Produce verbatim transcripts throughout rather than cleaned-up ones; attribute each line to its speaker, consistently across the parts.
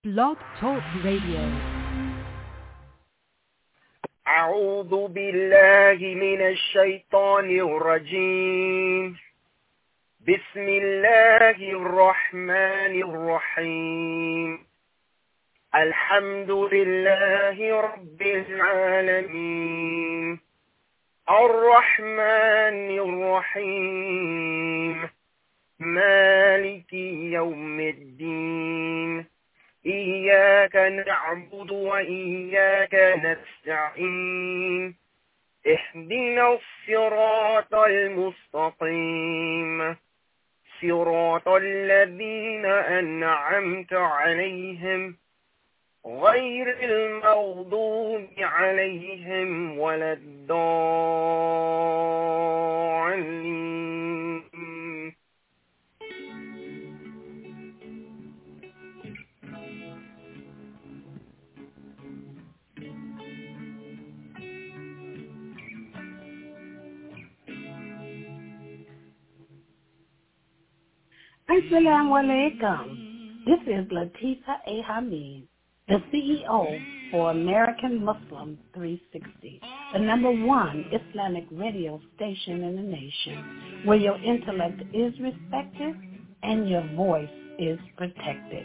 Speaker 1: Blog Talk Radio.
Speaker 2: أعوذ بالله من الشيطان الرجيم. بسم الله الرحمن الرحيم. الحمد لله رب العالمين الرحمن الرحيم مالك يوم الدين إياك نعبد وإياك نستعين اهدنا الصراط المستقيم صراط الذين أنعمت عليهم غير المغضوب عليهم ولا الضالين.
Speaker 3: Assalamu alaikum. This is Latifa A. Hamid, the C E O for American Muslim three sixty, the number one Islamic radio station in the nation, where your intellect is respected and your voice is protected.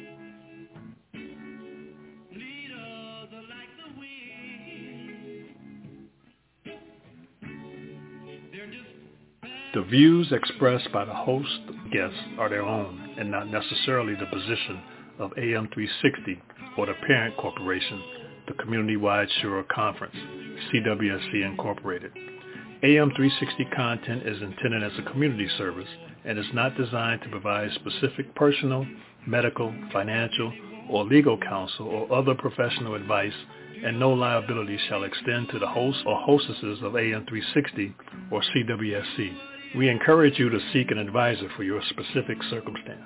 Speaker 4: The views expressed by the host and guests are their own and not necessarily the position of A M three sixty or the parent corporation, the Community-Wide Shura Conference, C W S C Incorporated. A M three sixty content is intended as a community service and is not designed to provide specific personal, medical, financial, or legal counsel or other professional advice, and no liability shall extend to the hosts or hostesses of A M three sixty or C W S C. We encourage you to seek an advisor for your specific circumstance.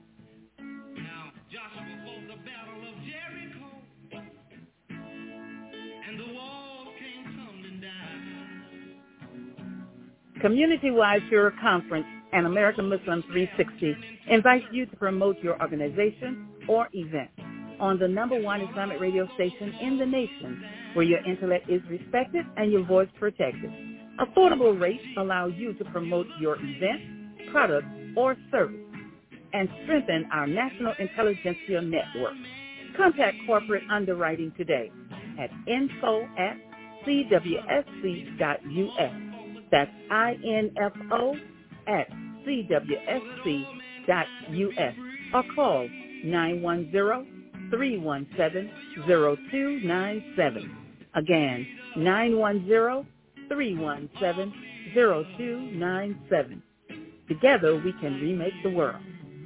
Speaker 5: Community-Wide Shura Conference and American Muslim three sixty invites you to promote your organization or event on the number one Islamic radio station in the nation, where your intellect is respected and your voice protected. Affordable rates allow you to promote your event, product, or service and strengthen our national intelligentsia network. Contact corporate underwriting today at info at c w s c dot u s. That's I N F O at C W S C dot U S or call nine one zero, three one seven, zero two nine seven. Again, nine one zero, three one seven, zero two nine seven. Together we can remake the world.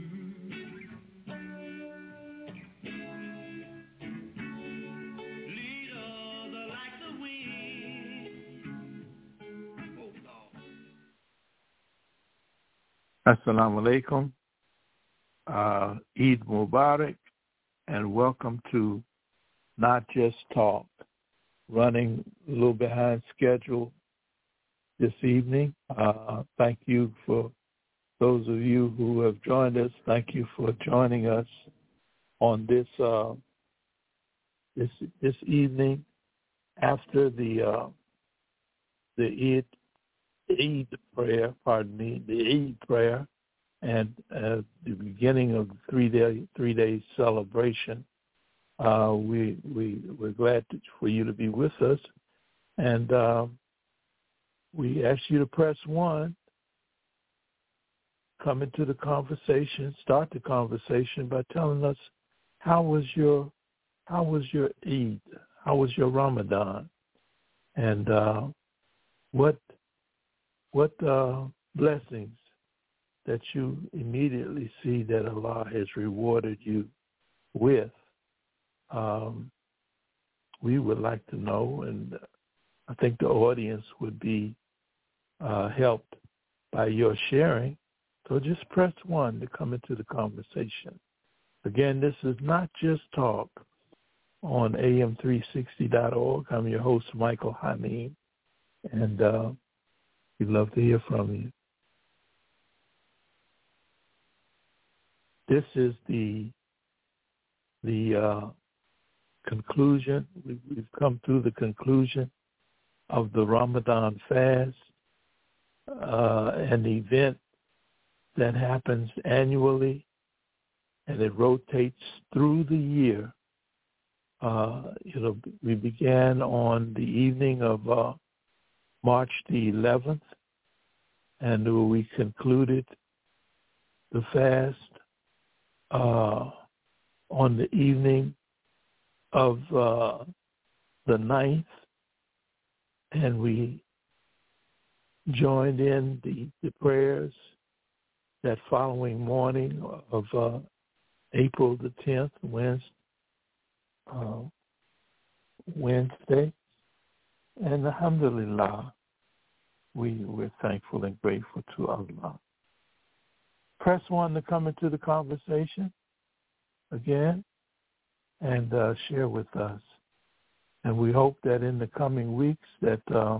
Speaker 6: Assalamu alaikum, uh, Eid Mubarak, and welcome to Not Just Talk, running a little behind schedule this evening. Uh, thank you for those of you who have joined us. Thank you for joining us on this uh, this this evening after the uh, the Eid. Eid prayer, pardon me, the Eid prayer, and uh, the beginning of the three-day three-day celebration. Uh, we we we're glad to, for you to be with us, and uh, we ask you to press one. Come into the conversation. Start the conversation by telling us how was your how was your Eid, how was your Ramadan, and uh, what. What uh, blessings that you immediately see that Allah has rewarded you with? Um, we would like to know, and I think the audience would be uh, helped by your sharing. So just press one to come into the conversation. Again, this is Not Just Talk on A M three sixty dot org. I'm your host, Michael Hamid, and uh, we'd love to hear from you. This is the the uh, conclusion. We've, we've come through the conclusion of the Ramadan fast, uh, an event that happens annually, and it rotates through the year. Uh, you know, we began on the evening of uh, March the eleventh, and we concluded the fast uh, on the evening of uh, the ninth, and we joined in the, the prayers that following morning of uh, April the tenth, Wednesday, uh, Wednesday. And alhamdulillah, we, we're thankful and grateful to Allah. Press one to come into the conversation again and uh, share with us. And we hope that in the coming weeks that uh,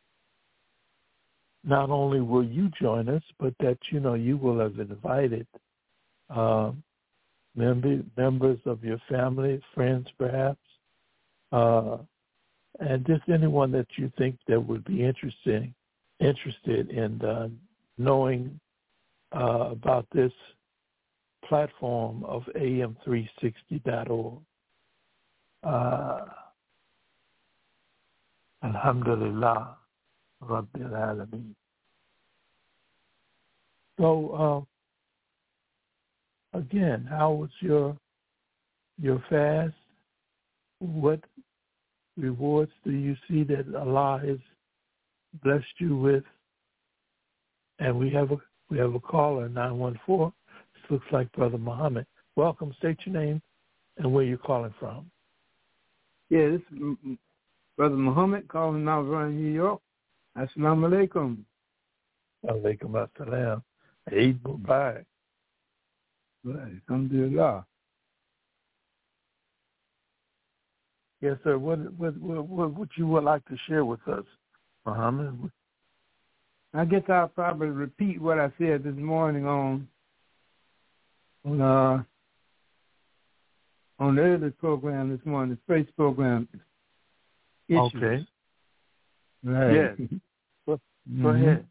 Speaker 6: not only will you join us, but that, you know, you will have invited uh, member, members of your family, friends perhaps, uh, and just anyone that you think that would be interesting, interested in uh, knowing uh, about this platform of A M three sixty dot org. Uh, Alhamdulillah, Rabbil Alameen. So, uh, again, how was your your fast? What rewards do you see that Allah has blessed you with? And we have a we have a caller, nine one four. This looks like Brother Muhammad. Welcome. State your name and where you're calling from.
Speaker 1: Yeah, this is Brother Muhammad calling Mount Vernon, New York. Assalamu alaikum.
Speaker 6: Alaikum assalam. Eid Mubarak.
Speaker 1: Alhamdulillah.
Speaker 6: Yes, sir. What, what what what you would like to share with us, Muhammad?
Speaker 1: I guess I'll probably repeat what I said this morning on on uh on the early program this morning, the space program. Issues.
Speaker 6: Okay.
Speaker 1: Right.
Speaker 6: Yes. Go,
Speaker 1: mm-hmm.
Speaker 6: go ahead.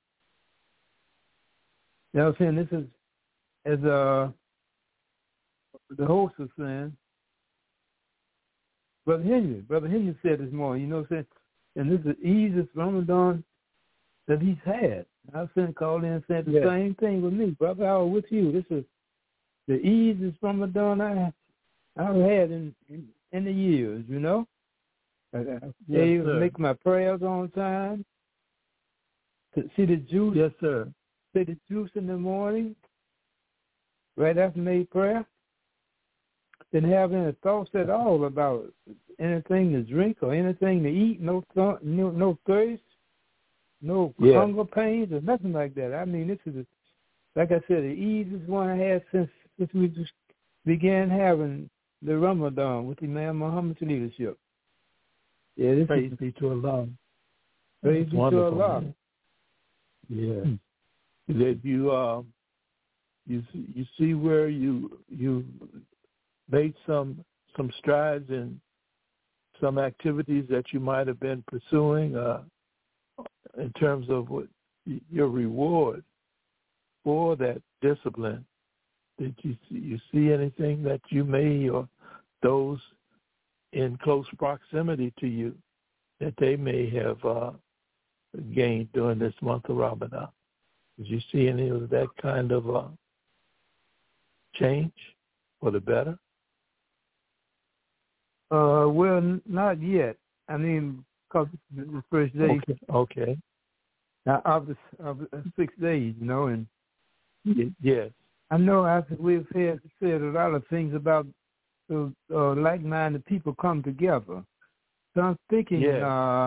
Speaker 1: You know what I'm saying? This is, as uh, the host was saying, Brother Henry, Brother Henry said this morning, you know what I'm saying? And this is the easiest Ramadan that he's had. I was saying, called in and said the yes. same thing with me. Brother, I was with you. This is the easiest Ramadan I, I've had in, in, in the years, you know? I, I yes, make my prayers on time. To see the juice.
Speaker 6: Yes, sir.
Speaker 1: See the juice in the morning, right after made prayer. Didn't have any thoughts at all about anything to drink or anything to eat. No, th- no, no thirst, no yeah. hunger pains or nothing like that. I mean, this is, a, like I said, the easiest one I had since since we just began having the Ramadan with Imam Muhammad's leadership. Yeah, this
Speaker 6: Praise
Speaker 1: is,
Speaker 6: be to Allah.
Speaker 1: Praise be to Allah.
Speaker 6: Man. Yeah. That you uh, you you see where you you made some some strides in some activities that you might have been pursuing uh, in terms of what your reward for that discipline. Did you see, you see anything that you may or those in close proximity to you that they may have uh, gained during this month of Ramadan? Did you see any of that kind of uh, change for the better?
Speaker 1: Uh, well, n- not yet. I mean, because the first day.
Speaker 6: Okay. okay.
Speaker 1: Now, of the, of the six days, you know, and
Speaker 6: yes,
Speaker 1: I know after we've had, said a lot of things about uh, uh, like-minded people come together. So I'm thinking
Speaker 6: yes.
Speaker 1: uh,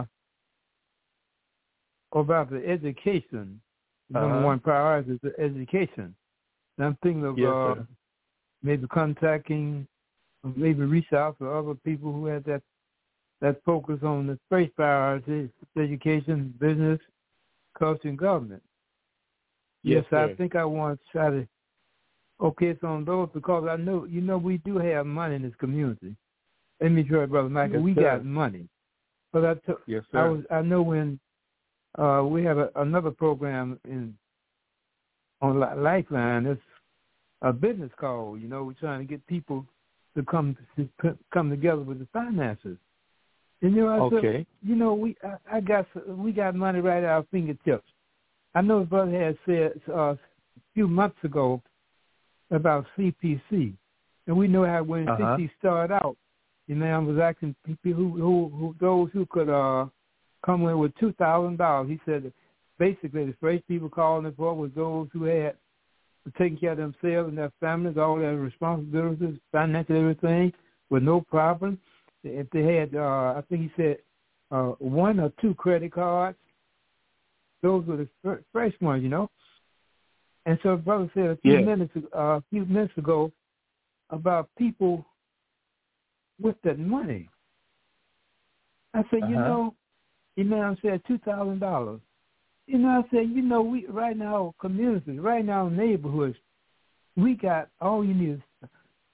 Speaker 1: about the education.
Speaker 6: Uh-huh.
Speaker 1: Number one priority is the education. And I'm thinking of
Speaker 6: yes,
Speaker 1: uh, maybe contacting, maybe reach out to other people who have that that focus on the first priority, education, business, culture, and government.
Speaker 6: Yes,
Speaker 1: yes I think I want to try to Okay, so on those, because I know, you know, we do have money in this community. Let me try, Brother Michael,
Speaker 6: yes,
Speaker 1: we
Speaker 6: sir.
Speaker 1: got money. But I, t-
Speaker 6: yes, sir.
Speaker 1: I, was, I know when uh, we have a, another program in on Lifeline, it's a business call. You know, we're trying to get people to come to come together with the finances. And you know, I
Speaker 6: okay.
Speaker 1: said, you know, we I, I got we got money right at our fingertips. I know his brother had said uh, a few months ago about C P C, and we know how when
Speaker 6: uh-huh.
Speaker 1: C P C started out, you know, I was asking people who who, who those who could uh, come in with two thousand dollars. He said that basically the first people calling for was those who had taken care of themselves and their families, all their responsibilities, financial everything, with no problem. If they had, uh, I think he said, uh, one or two credit cards, those were the fir- first ones, you know. And so, brother said a few
Speaker 6: yeah.
Speaker 1: minutes, uh, a few minutes ago about people with that money. I said,
Speaker 6: uh-huh.
Speaker 1: you know, Imam said two thousand dollars. You know, I said, you know, we right now communities, right now neighborhoods, we got all you need is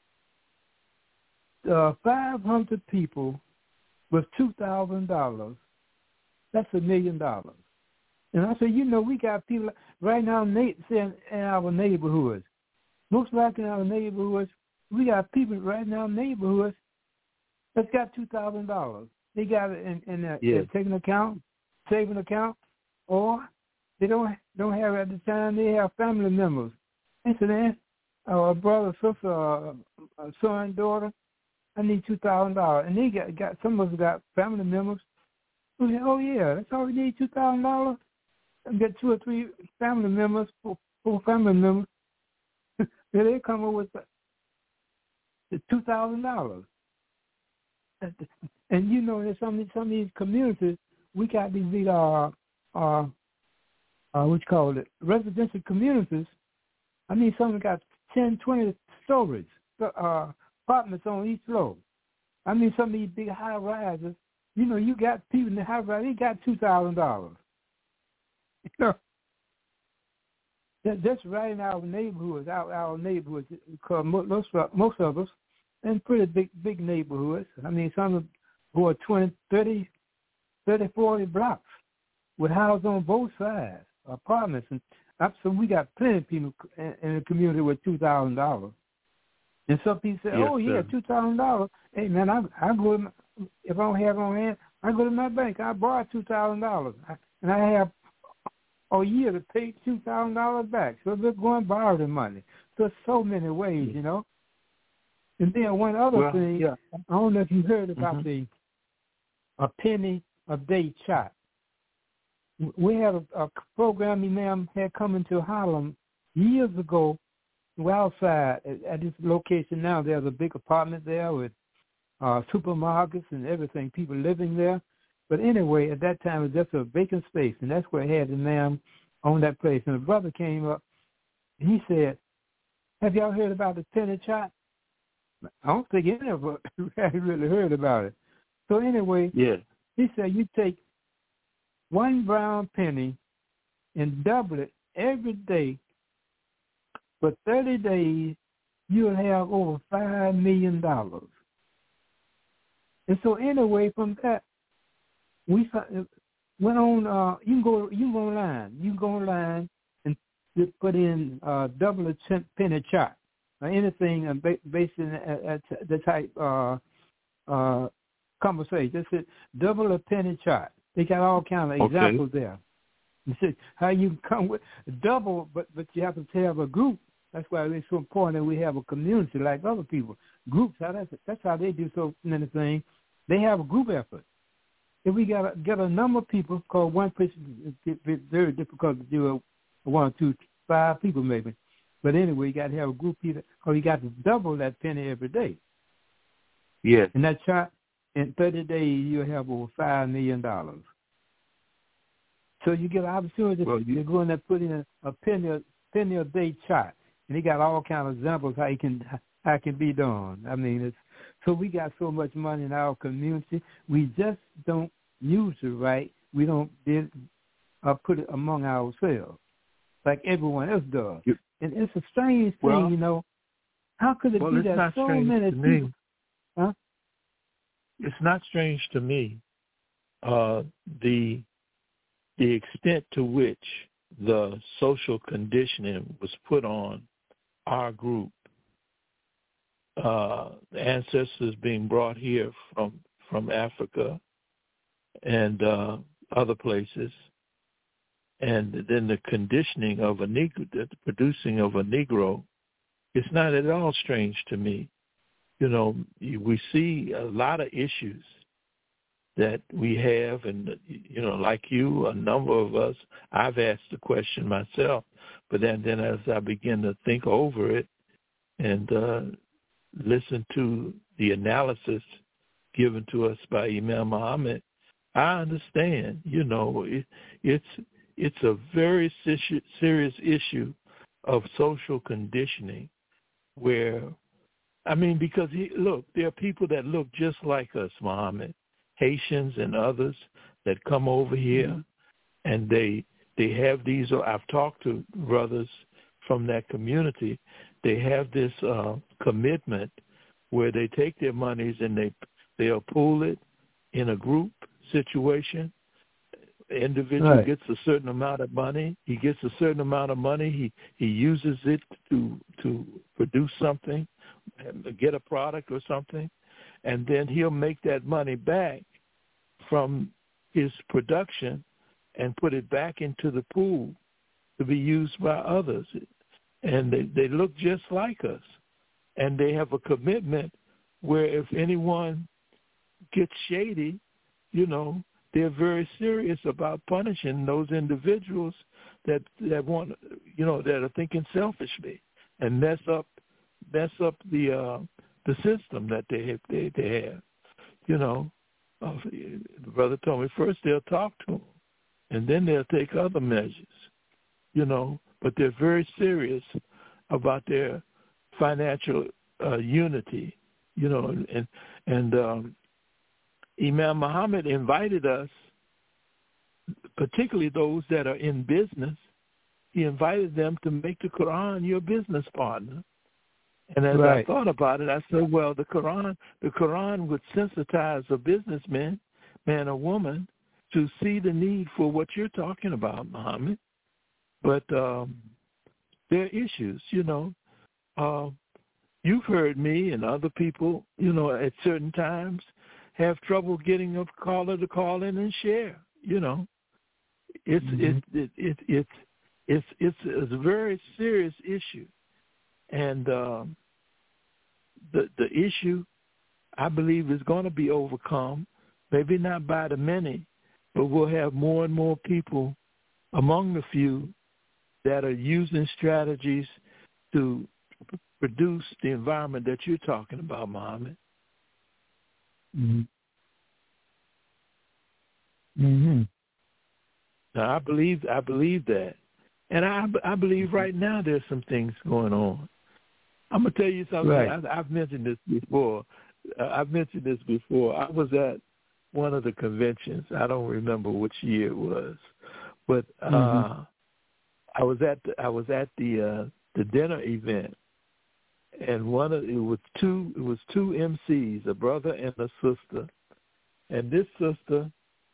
Speaker 1: uh, five hundred people with two thousand dollars. That's a million dollars. And I said, you know, we got people right now in our neighborhoods. Most likely in our neighborhoods, we got people right now in neighborhoods that's got two thousand dollars. They got it in, in a,
Speaker 6: yeah.
Speaker 1: a checking account, saving account, or they don't don't have it at the time. They have family members. I said, man, uh, a brother, sister, uh, a son, daughter, I need two thousand dollars. And they got, got some of us got family members who say, oh, yeah, that's all we need, two thousand dollars. And get two or three family members, four, four family members. Then they come up with the two thousand dollars. And you know, in some, some of these communities, we got these big, uh, uh, uh, what you call it, residential communities. I mean, some got ten, twenty stories, uh, apartments on each floor. I mean, some of these big high rises, you know, you got people in the high rise, they got two thousand dollars. You know, just right in our neighborhoods, our, our neighborhoods, because most, most of us, and pretty big, big neighborhoods. I mean, some who are twenty, thirty, thirty, forty blocks with houses on both sides, apartments. And so we got plenty of people in, in the community with two thousand dollars. And some people say,
Speaker 6: yes,
Speaker 1: oh, yeah, two thousand dollars. Hey, man, I, I go to my, if I don't have it on hand, I go to my bank. I borrow two thousand dollars. And I have a year to pay two thousand dollars back. So they're going to borrow the money. So so many ways, you know. And then one other
Speaker 6: well,
Speaker 1: thing,
Speaker 6: yeah.
Speaker 1: I don't know if you heard about
Speaker 6: mm-hmm.
Speaker 1: the a penny a day chart. We had a, a program Imam had come into Harlem years ago. We're outside at, at this location now. There's a big apartment there with uh, supermarkets and everything, people living there. But anyway, at that time, it was just a vacant space, and that's where I had the Imam on that place. And the brother came up, and he said, have y'all heard about the penny chart? I don't think any of us had really heard about it. So anyway,
Speaker 6: yeah.
Speaker 1: he said you take one brown penny and double it every day. For thirty days, you'll have over five million dollars. And so anyway, from that, we went on. Uh, you can go. You can go online. You can go online and put in uh, double a penny chart. Or anything uh, based in uh, the type uh, uh, conversation. Just said double a penny chart. They got all kinds of
Speaker 6: okay.
Speaker 1: examples there. You see how you come with double, but but you have to have a group. That's why it's so important that we have a community like other people. Groups, how that's that's how they do so many things. They have a group effort. If we got a, get a number of people, because one person it's very difficult to do a one, two, five people maybe. But anyway, you got to have a group of people, because you got to double that penny every day.
Speaker 6: Yeah.
Speaker 1: And that chart, in thirty days, you'll have over five million dollars. So you get an opportunity well, you, to go in there, put in a, a penny, a penny a day chart, and they got all kinds of examples how it can how it can be done. I mean, it's so we got so much money in our community, we just don't use it right. We don't did, uh, put it among ourselves like everyone else does.
Speaker 6: You,
Speaker 1: And it's a strange thing,
Speaker 6: well,
Speaker 1: you know. How could it
Speaker 6: well,
Speaker 1: be
Speaker 6: it's
Speaker 1: that
Speaker 6: not
Speaker 1: so
Speaker 6: strange
Speaker 1: many
Speaker 6: to
Speaker 1: people?
Speaker 6: me.
Speaker 1: Huh?
Speaker 6: It's not strange to me uh, the the extent to which the social conditioning was put on our group. Uh, ancestors being brought here from from Africa and uh, other places, and then the conditioning of a Negro, the producing of a Negro, it's not at all strange to me. You know, we see a lot of issues that we have, and, you know, like you, a number of us, I've asked the question myself, but then, then as I begin to think over it and uh, listen to the analysis given to us by Imam Muhammad, I understand, you know, it, it's it's a very serious issue of social conditioning where, I mean, because, he, look, there are people that look just like us, Muhammad, Haitians and others that come over here, mm-hmm. and they they have these, I've talked to brothers from that community, they have this uh, commitment where they take their monies and they, they'll pool it in a group situation. Individual right. gets a certain amount of money. He gets a certain amount of money. He he uses it to to produce something, get a product or something, and then he'll make that money back from his production and put it back into the pool to be used by others. And they, they look just like us. And they have a commitment where if anyone gets shady, you know, they're very serious about punishing those individuals that that want, you know, that are thinking selfishly and mess up mess up the uh, the system that they have, they they have. You know, uh, the brother told me first they'll talk to them, and then they'll take other measures. You know, but they're very serious about their financial uh, unity. You know, and and um, Imam Muhammad invited us, particularly those that are in business, he invited them to make the Quran your business partner. And as right. I thought about it, I said, well, the Quran, the Quran would sensitize a businessman, man or woman, to see the need for what you're talking about, Muhammad. But um, there are issues, you know. Uh, you've heard me and other people, you know, at certain times have trouble getting a caller to call in and share. You know, it's mm-hmm. it, it, it, it, it's it's it's a very serious issue, and um, the the issue, I believe, is going to be overcome. Maybe not by the many, but we'll have more and more people among the few that are using strategies to produce the environment that you're talking about, Muhammad.
Speaker 1: Mm-hmm. Mm-hmm.
Speaker 6: Now, I believe I believe that, and I I believe right now there's some things going on. I'm gonna tell you something.
Speaker 1: Right.
Speaker 6: I, I've mentioned this before. Uh, I've mentioned this before. I was at one of the conventions. I don't remember which year it was, but uh, mm-hmm. I was at the, I was at the uh, the dinner event. And one of it was two it was two M Cs, a brother and a sister. And this sister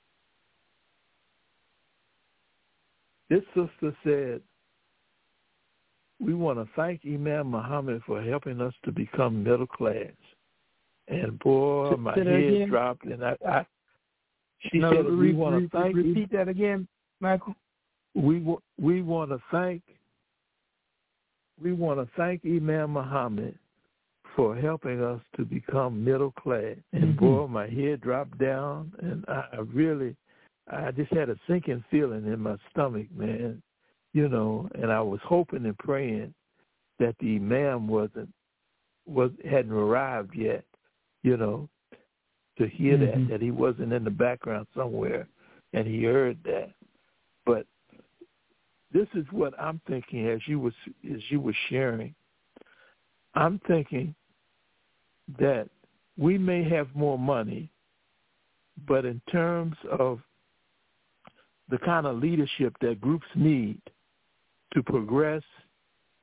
Speaker 6: this sister said, we want to thank Imam Muhammad for helping us to become middle class. And boy, my head again? dropped and I, I she
Speaker 1: no,
Speaker 6: said
Speaker 1: re-
Speaker 6: we want to
Speaker 1: re-
Speaker 6: thank
Speaker 1: repeat that again, Michael.
Speaker 6: We we want to thank We want to thank Imam Muhammad for helping us to become middle class. And mm-hmm. boy, my head dropped down, and I, I really, I just had a sinking feeling in my stomach, man. You know, and I was hoping and praying that the Imam wasn't, was hadn't arrived yet. You know, to hear mm-hmm. that that he wasn't in the background somewhere, and he heard that, but. This is what I'm thinking as you was as you were sharing. I'm thinking that we may have more money, but in terms of the kind of leadership that groups need to progress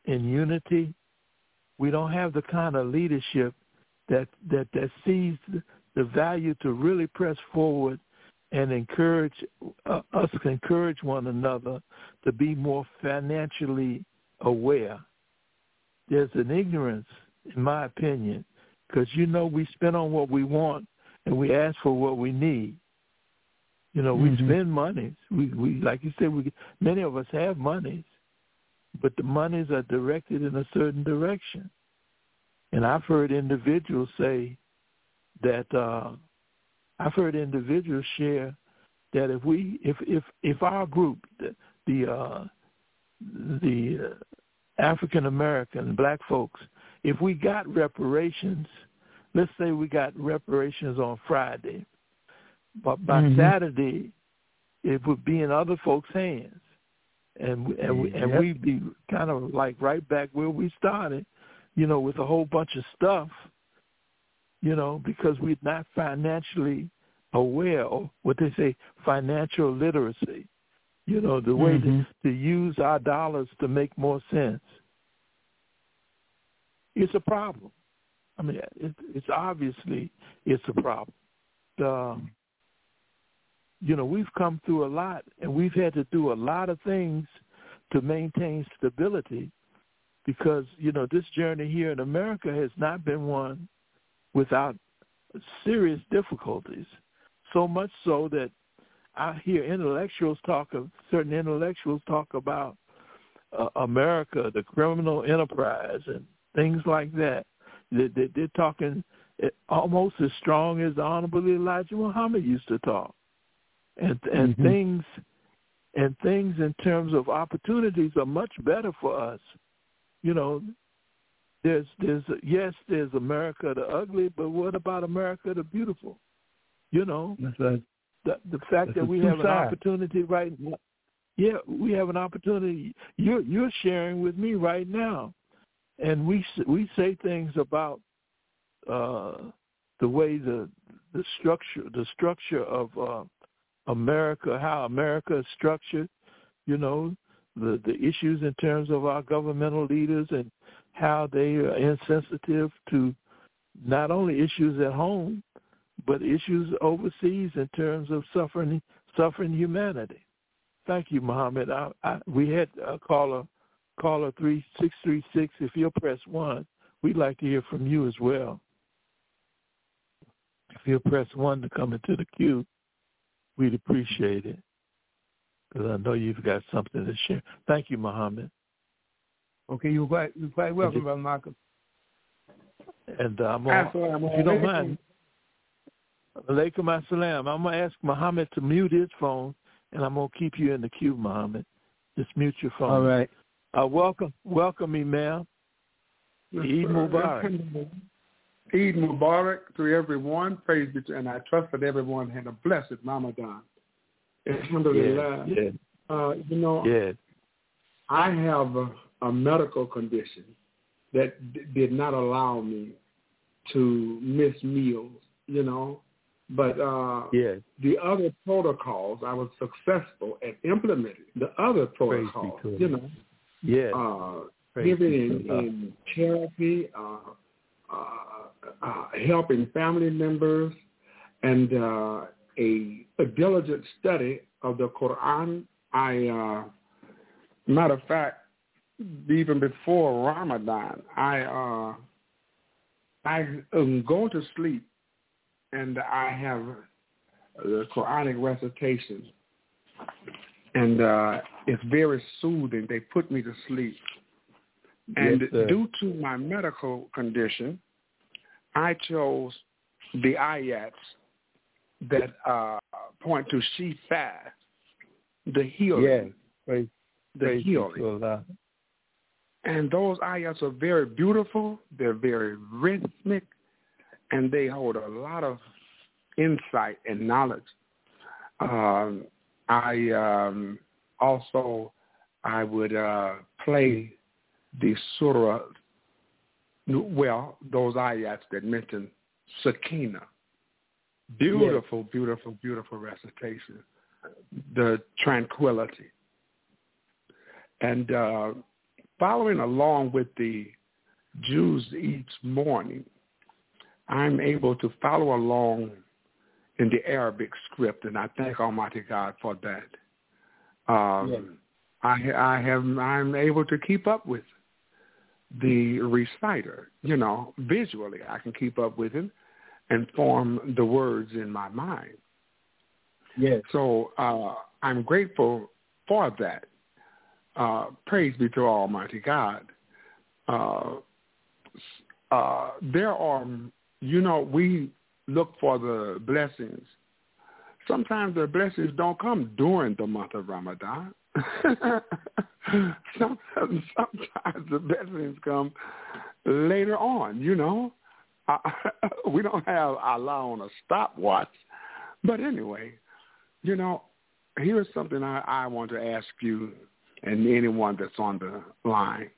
Speaker 6: in unity. We don't have the kind of leadership that that, that sees the value to really press forward and encourage uh, us to encourage one another to be more financially aware. There's an ignorance, in my opinion, because, you know, we spend on what we want and we ask for what we need. You know, we mm-hmm. spend monies. We, we, like you said, we many of us have monies, but the monies are directed in a certain direction. And I've heard individuals say that uh, I've heard individuals share that if we, if if, if our group, the the, uh, the uh, African American black folks, if we got reparations, let's say we got reparations on Friday, but by mm-hmm. Saturday it would be in other folks' hands, and and we, and yep. we'd be kind of like right back where we started, you know, with a whole bunch of stuff, you know, because we're not financially aware, or what they say, financial literacy, you know, the way mm-hmm. to, to use our dollars to make more sense. It's a problem. I mean, it, it's obviously it's a problem. Um, you know, we've come through a lot, and we've had to do a lot of things to maintain stability because, you know, this journey here in America has not been one without serious difficulties, so much so that I hear intellectuals talk of, certain intellectuals talk about uh, America, the criminal enterprise, and things like that. They, they, they're talking almost as strong as the Honorable Elijah Muhammad used to talk. And and mm-hmm. things and things in terms of opportunities are much better for us. You know, there's there's yes, there's America the ugly, but what about America the beautiful? You know,
Speaker 1: that's right.
Speaker 6: the the fact
Speaker 1: that's
Speaker 6: that we have an opportunity right now. Yeah, we have an opportunity. You're you're sharing with me right now, and we we say things about uh, the way the the structure the structure of uh, America, how America is structured, you know, the, the issues in terms of our governmental leaders and how they are insensitive to not only issues at home, but issues overseas in terms of suffering suffering humanity. Thank you, Muhammad. I, I, we had a caller, caller three six three six. If you'll press one, we'd like to hear from you as well. If you'll press one to come into the queue, we'd appreciate it, because I know you've got something to share. Thank you, Muhammad.
Speaker 1: Okay, you're quite, you're quite welcome, Brother Malcolm.
Speaker 6: And uh, I'm gonna, if you don't mind, alaikum assalam. I'm going to ask Muhammad to mute his phone, and I'm going to keep you in the queue, Muhammad. Just mute your phone.
Speaker 1: All right.
Speaker 6: Uh, welcome, welcome, Imam. Eid Mubarak.
Speaker 7: Eid Mubarak to everyone. Praise be to, and I trust that everyone had a blessed Ramadan. Alhamdulillah.
Speaker 6: Yeah, yeah.
Speaker 7: Uh, you know,
Speaker 6: yeah.
Speaker 7: I have a, a medical condition that d- did not allow me to miss meals, you know. But uh,
Speaker 6: yeah.
Speaker 7: the other protocols, I was successful at implementing the other protocols, you know.
Speaker 6: Yeah.
Speaker 7: Uh, giving in, in charity, uh, uh, uh, helping family members, and uh, a, a diligent study of the Quran. I, uh, matter of fact, even before Ramadan, I uh, I um, go to sleep and I have the Quranic recitation, and uh, it's very soothing. They put me to sleep. And
Speaker 6: yes,
Speaker 7: due to my medical condition, I chose the ayats that uh, point to Shifa, the healing.
Speaker 6: Yeah, praise,
Speaker 7: the
Speaker 6: praise
Speaker 7: healing. And those ayats are very beautiful. They're very rhythmic, and they hold a lot of insight and knowledge. Um, I um, also I would uh, play the surah, well, those ayats that mention Sakina. Beautiful, yes. beautiful, beautiful recitation. The tranquility. And uh, following along with the Jews each morning, I'm able to follow along in the Arabic script, and I thank Almighty God for that. Um, yes. I, I have, I'm able to keep up with the reciter, you know, visually. I can keep up with him and form the words in my mind.
Speaker 1: Yes.
Speaker 7: So uh, I'm grateful for that. Uh, praise be to Almighty God. Uh, uh, there are, you know, we look for the blessings. Sometimes the blessings don't come during the month of Ramadan. sometimes, sometimes the blessings come later on, you know. Uh, we don't have Allah on a stopwatch. But anyway, you know, here's something I, I want to ask you and anyone that's on the line.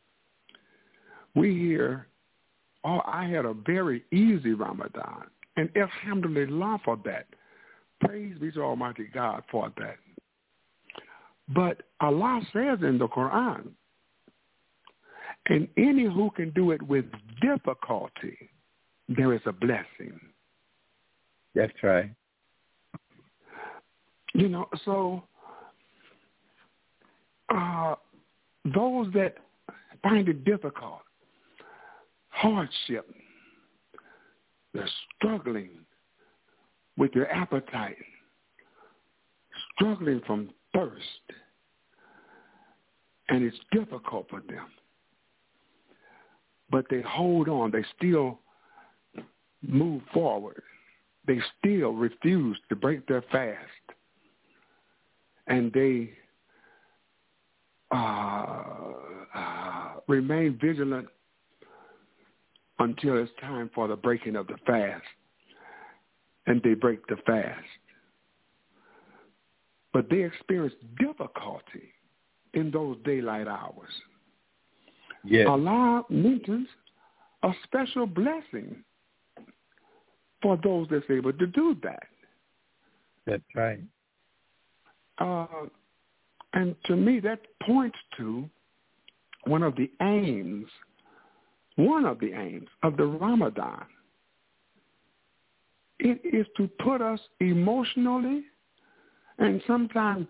Speaker 7: We hear, oh, I had a very easy Ramadan. And alhamdulillah for that. Praise be to Almighty God for that. But Allah says in the Quran, and any who can do it with difficulty, there is a blessing.
Speaker 1: That's right.
Speaker 7: You know, so uh, those that find it difficult, hardship, they're struggling with their appetite, struggling from thirst, and it's difficult for them. But they hold on. They still move forward. They still refuse to break their fast. And they uh, uh, remain vigilant until it's time for the breaking of the fast. And they break the fast. But they experience difficulty in those daylight hours.
Speaker 1: Yes.
Speaker 7: Allah mentions a special blessing for those that's able to do that.
Speaker 1: That's right.
Speaker 7: Uh, and to me, that points to one of the aims, one of the aims of the Ramadan. It is to put us emotionally and sometimes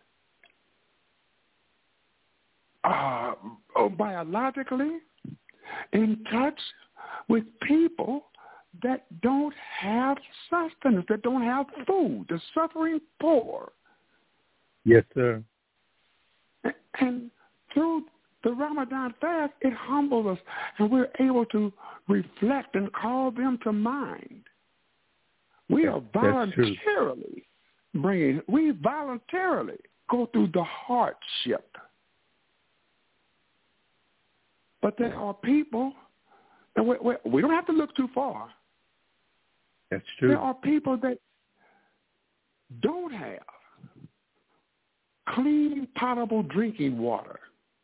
Speaker 7: uh, biologically in touch with people that don't have sustenance, that don't have food, the suffering poor.
Speaker 1: Yes, sir.
Speaker 7: And, and through the Ramadan fast, it humbles us, and we're able to reflect and call them to mind. We are voluntarily bringing, we voluntarily go through the hardship. But there are people, and we, we, we don't have to look too far.
Speaker 1: That's true.
Speaker 7: There are people that don't have clean, potable drinking water.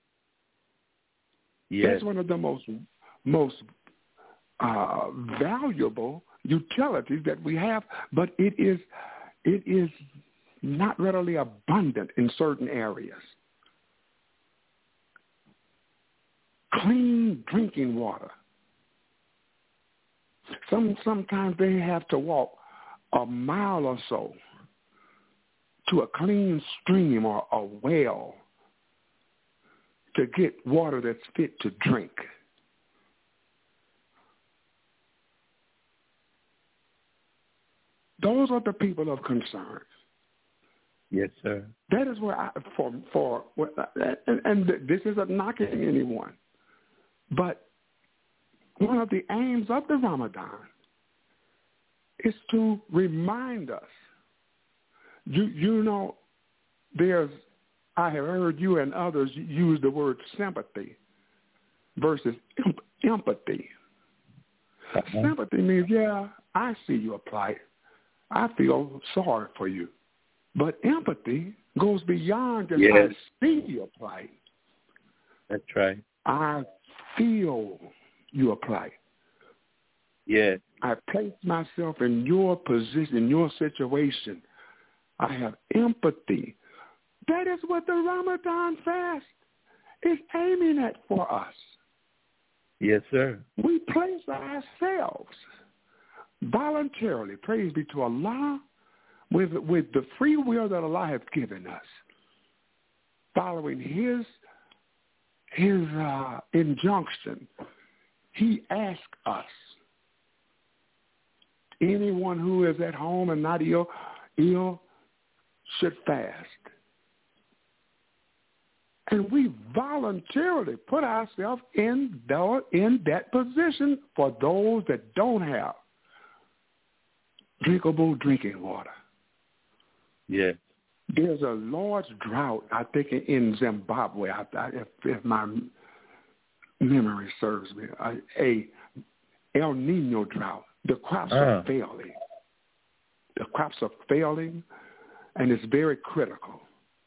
Speaker 1: Yes.
Speaker 7: That's one of the most most uh, valuable utilities that we have, but it is it is not readily abundant in certain areas. Clean drinking water. Some sometimes they have to walk a mile or so to a clean stream or a well to get water that's fit to drink. Those are the people of concern.
Speaker 1: Yes, sir.
Speaker 7: That is where I, for, for and, and this isn't knocking anyone, but one of the aims of the Ramadan is to remind us. You, you know, there's, I have heard you and others use the word sympathy versus em- empathy. Uh-huh. Sympathy means, yeah, I see your plight. I feel sorry for you. But empathy goes beyond just
Speaker 1: yes.
Speaker 7: I see your plight.
Speaker 1: That's right.
Speaker 7: I feel your plight.
Speaker 1: Yes.
Speaker 7: I place myself in your position, in your situation. I have empathy. That is what the Ramadan fast is aiming at for us.
Speaker 6: Yes, sir.
Speaker 7: We place ourselves voluntarily, praise be to Allah, with, with the free will that Allah has given us, following his, his uh, injunction. He asked us, anyone who is at home and not ill, ill should fast. And we voluntarily put ourselves in, the, in that position for those that don't have drinkable drinking water.
Speaker 6: Yes.
Speaker 7: There's a large drought, I think, in Zimbabwe, I, I, if, if my memory serves me, a, a El Nino drought. The crops uh. are failing. The crops are failing, and it's very critical.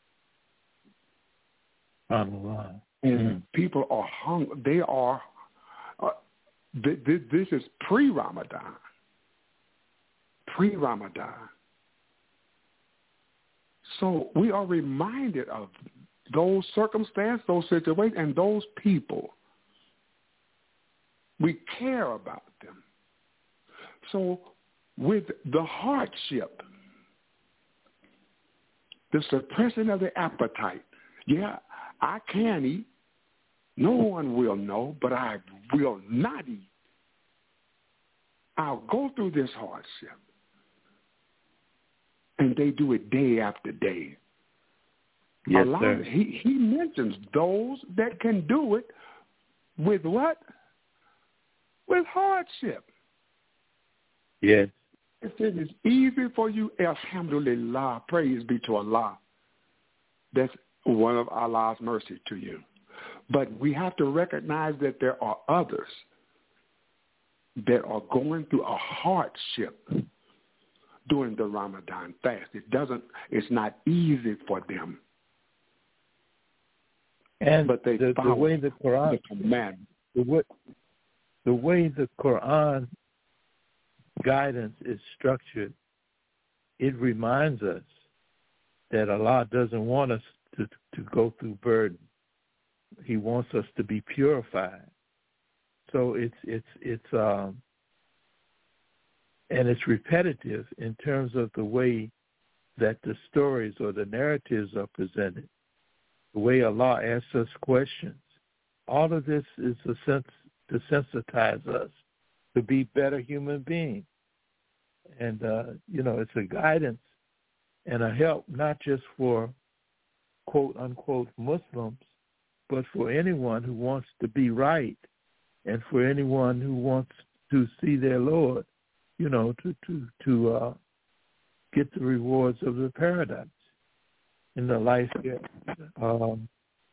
Speaker 6: Allah.
Speaker 7: And
Speaker 6: mm-hmm.
Speaker 7: people are hungry. They are, uh, th- th- this is pre-Ramadan. Pre-Ramadan. So we are reminded of those circumstances, those situations, and those people. We care about them. So with the hardship, the suppression of the appetite, yeah, I can eat. No one will know, but I will not eat. I'll go through this hardship. And they do it day after day.
Speaker 6: Yes,
Speaker 7: Allah,
Speaker 6: sir.
Speaker 7: He, he mentions those that can do it with what? With hardship.
Speaker 6: Yes.
Speaker 7: If it is easy for you, alhamdulillah, praise be to Allah. That's one of Allah's mercy to you. But we have to recognize that there are others that are going through a hardship during the Ramadan fast. It doesn't, it's not easy for them.
Speaker 6: And
Speaker 7: but they
Speaker 6: the, the way the Quran,
Speaker 7: the command.
Speaker 6: The way, the way the Quran guidance is structured, it reminds us that Allah doesn't want us to, to go through burden. He wants us to be purified. So it's it's it's um and it's repetitive in terms of the way that the stories or the narratives are presented, the way Allah asks us questions. All of this is a sense to sensitize us to be better human beings. And, uh, you know, it's a guidance and a help not just for quote, unquote, Muslims, but for anyone who wants to be right and for anyone who wants to see their Lord, you know, to to, to uh, get the rewards of the paradise in the life here. Um,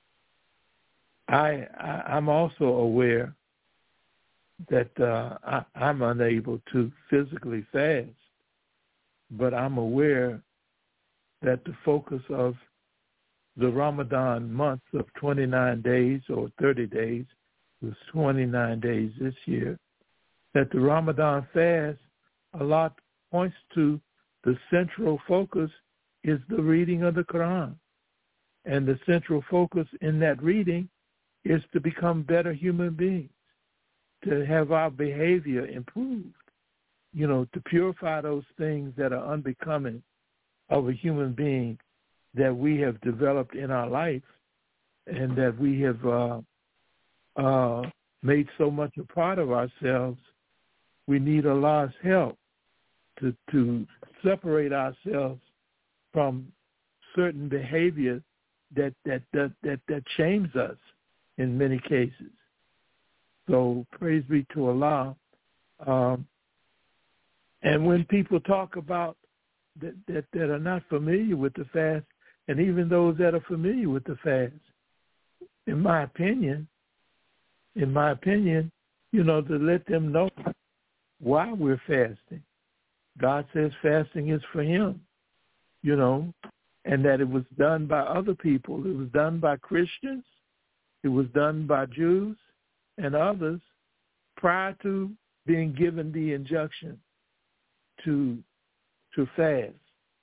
Speaker 6: I, I, I'm also aware that uh, I, I'm unable to physically fast, but I'm aware that the focus of the Ramadan month of twenty-nine days or thirty days, it was twenty-nine days this year, that the Ramadan fast, a lot points to the central focus is the reading of the Quran. And the central focus in that reading is to become better human beings, to have our behavior improved, you know, to purify those things that are unbecoming of a human being that we have developed in our life and that we have uh, uh, made so much a part of ourselves. We need Allah's help to, to separate ourselves from certain behavior that that, that, that, that shames us in many cases. So praise be to Allah. Um, and when people talk about that, that, that are not familiar with the fast, and even those that are familiar with the fast, in my opinion, in my opinion, you know, to let them know why we're fasting. God says fasting is for him, you know, and that it was done by other people. It was done by Christians. It was done by Jews and others prior to being given the injunction to to fast.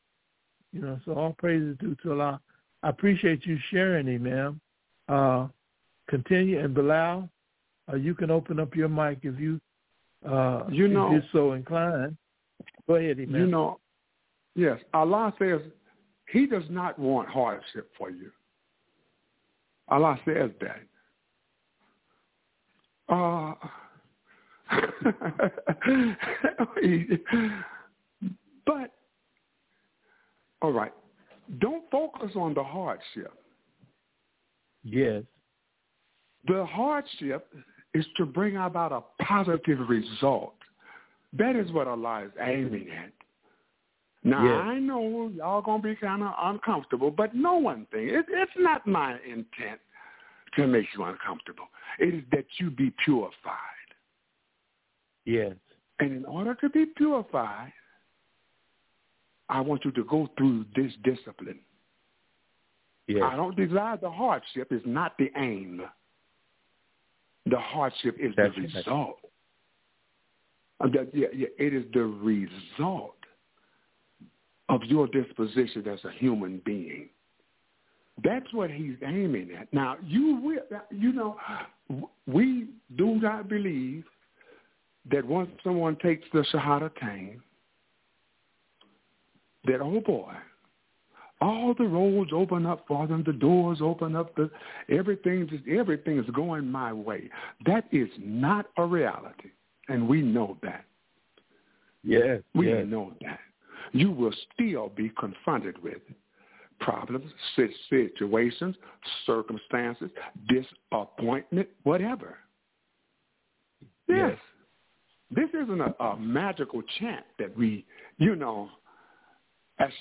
Speaker 6: You know, so all praise is due to Allah. I appreciate you sharing, Imam. Uh, continue. And Bilal, uh, you can open up your mic if you uh,
Speaker 7: you know,
Speaker 6: if you're so inclined. Go ahead, Imam.
Speaker 7: You know, yes, Allah says He does not want hardship for you. Allah says that. Uh, but, all right, don't focus on the hardship.
Speaker 6: Yes.
Speaker 7: The hardship is to bring about a positive result. That is what Allah is aiming at. Now,
Speaker 6: yes.
Speaker 7: I know y'all going to be kind of uncomfortable, but know one thing. It, it's not my intent to make you uncomfortable. It is that you be purified.
Speaker 6: Yes.
Speaker 7: And in order to be purified, I want you to go through this discipline.
Speaker 6: Yes.
Speaker 7: I don't desire the hardship. It's not the aim. The hardship is
Speaker 6: That's
Speaker 7: the
Speaker 6: right.
Speaker 7: result. Uh, that, yeah, yeah, it is the result of your disposition as a human being. That's what he's aiming at. Now, you will, you know, we do not believe that once someone takes the Shahadatain, that, oh boy, all the roads open up for them, the doors open up, the everything, just, everything is going my way. That is not a reality, and we know that.
Speaker 6: Yes,
Speaker 7: we
Speaker 6: yes.
Speaker 7: know that. You will still be confronted with problems, situations, circumstances, disappointment, whatever. Yes. yes. This isn't a, a magical chant that we, you know, that's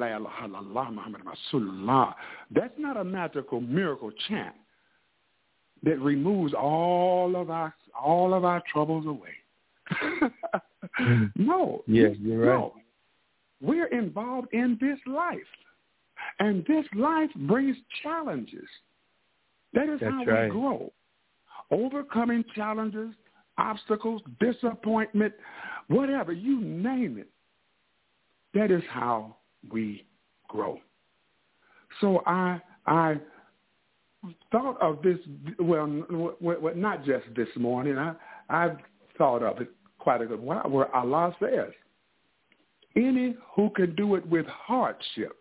Speaker 7: not a magical miracle chant that removes all of our all of our troubles away. No.
Speaker 6: Yes, you're right.
Speaker 7: No. We're involved in this life. And this life brings challenges. That is
Speaker 6: That's
Speaker 7: how
Speaker 6: right.
Speaker 7: we grow. Overcoming challenges, obstacles, disappointment, whatever, you name it. That is how we grow. So I I thought of this, well, not just this morning. I, I've thought of it quite a good while, where Allah says, any who can do it with hardship.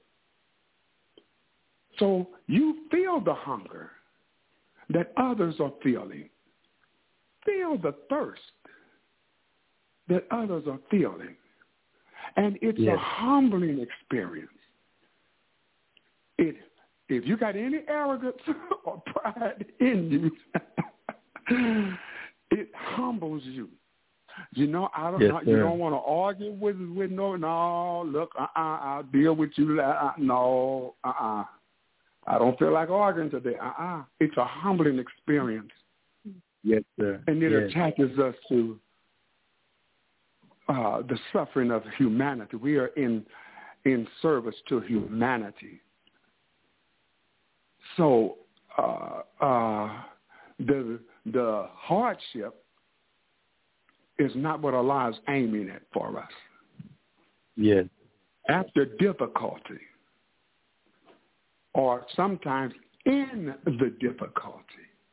Speaker 7: So you feel the hunger that others are feeling. Feel the thirst that others are feeling. And it's
Speaker 6: yes.
Speaker 7: a humbling experience. It, if you got any arrogance or pride in you, it humbles you. You know, I don't
Speaker 6: yes,
Speaker 7: know, you don't want to argue with with no, no, look, uh-uh, I'll deal with you. Uh, no, uh-uh. I don't feel like arguing today. Uh-uh. It's a humbling experience.
Speaker 6: Yes, sir.
Speaker 7: And it
Speaker 6: yes.
Speaker 7: attaches us to uh, the suffering of humanity. We are in in service to humanity. So uh, uh, the the hardship is not what Allah is aiming at for us.
Speaker 6: Yes.
Speaker 7: After difficulty, or sometimes in the difficulty,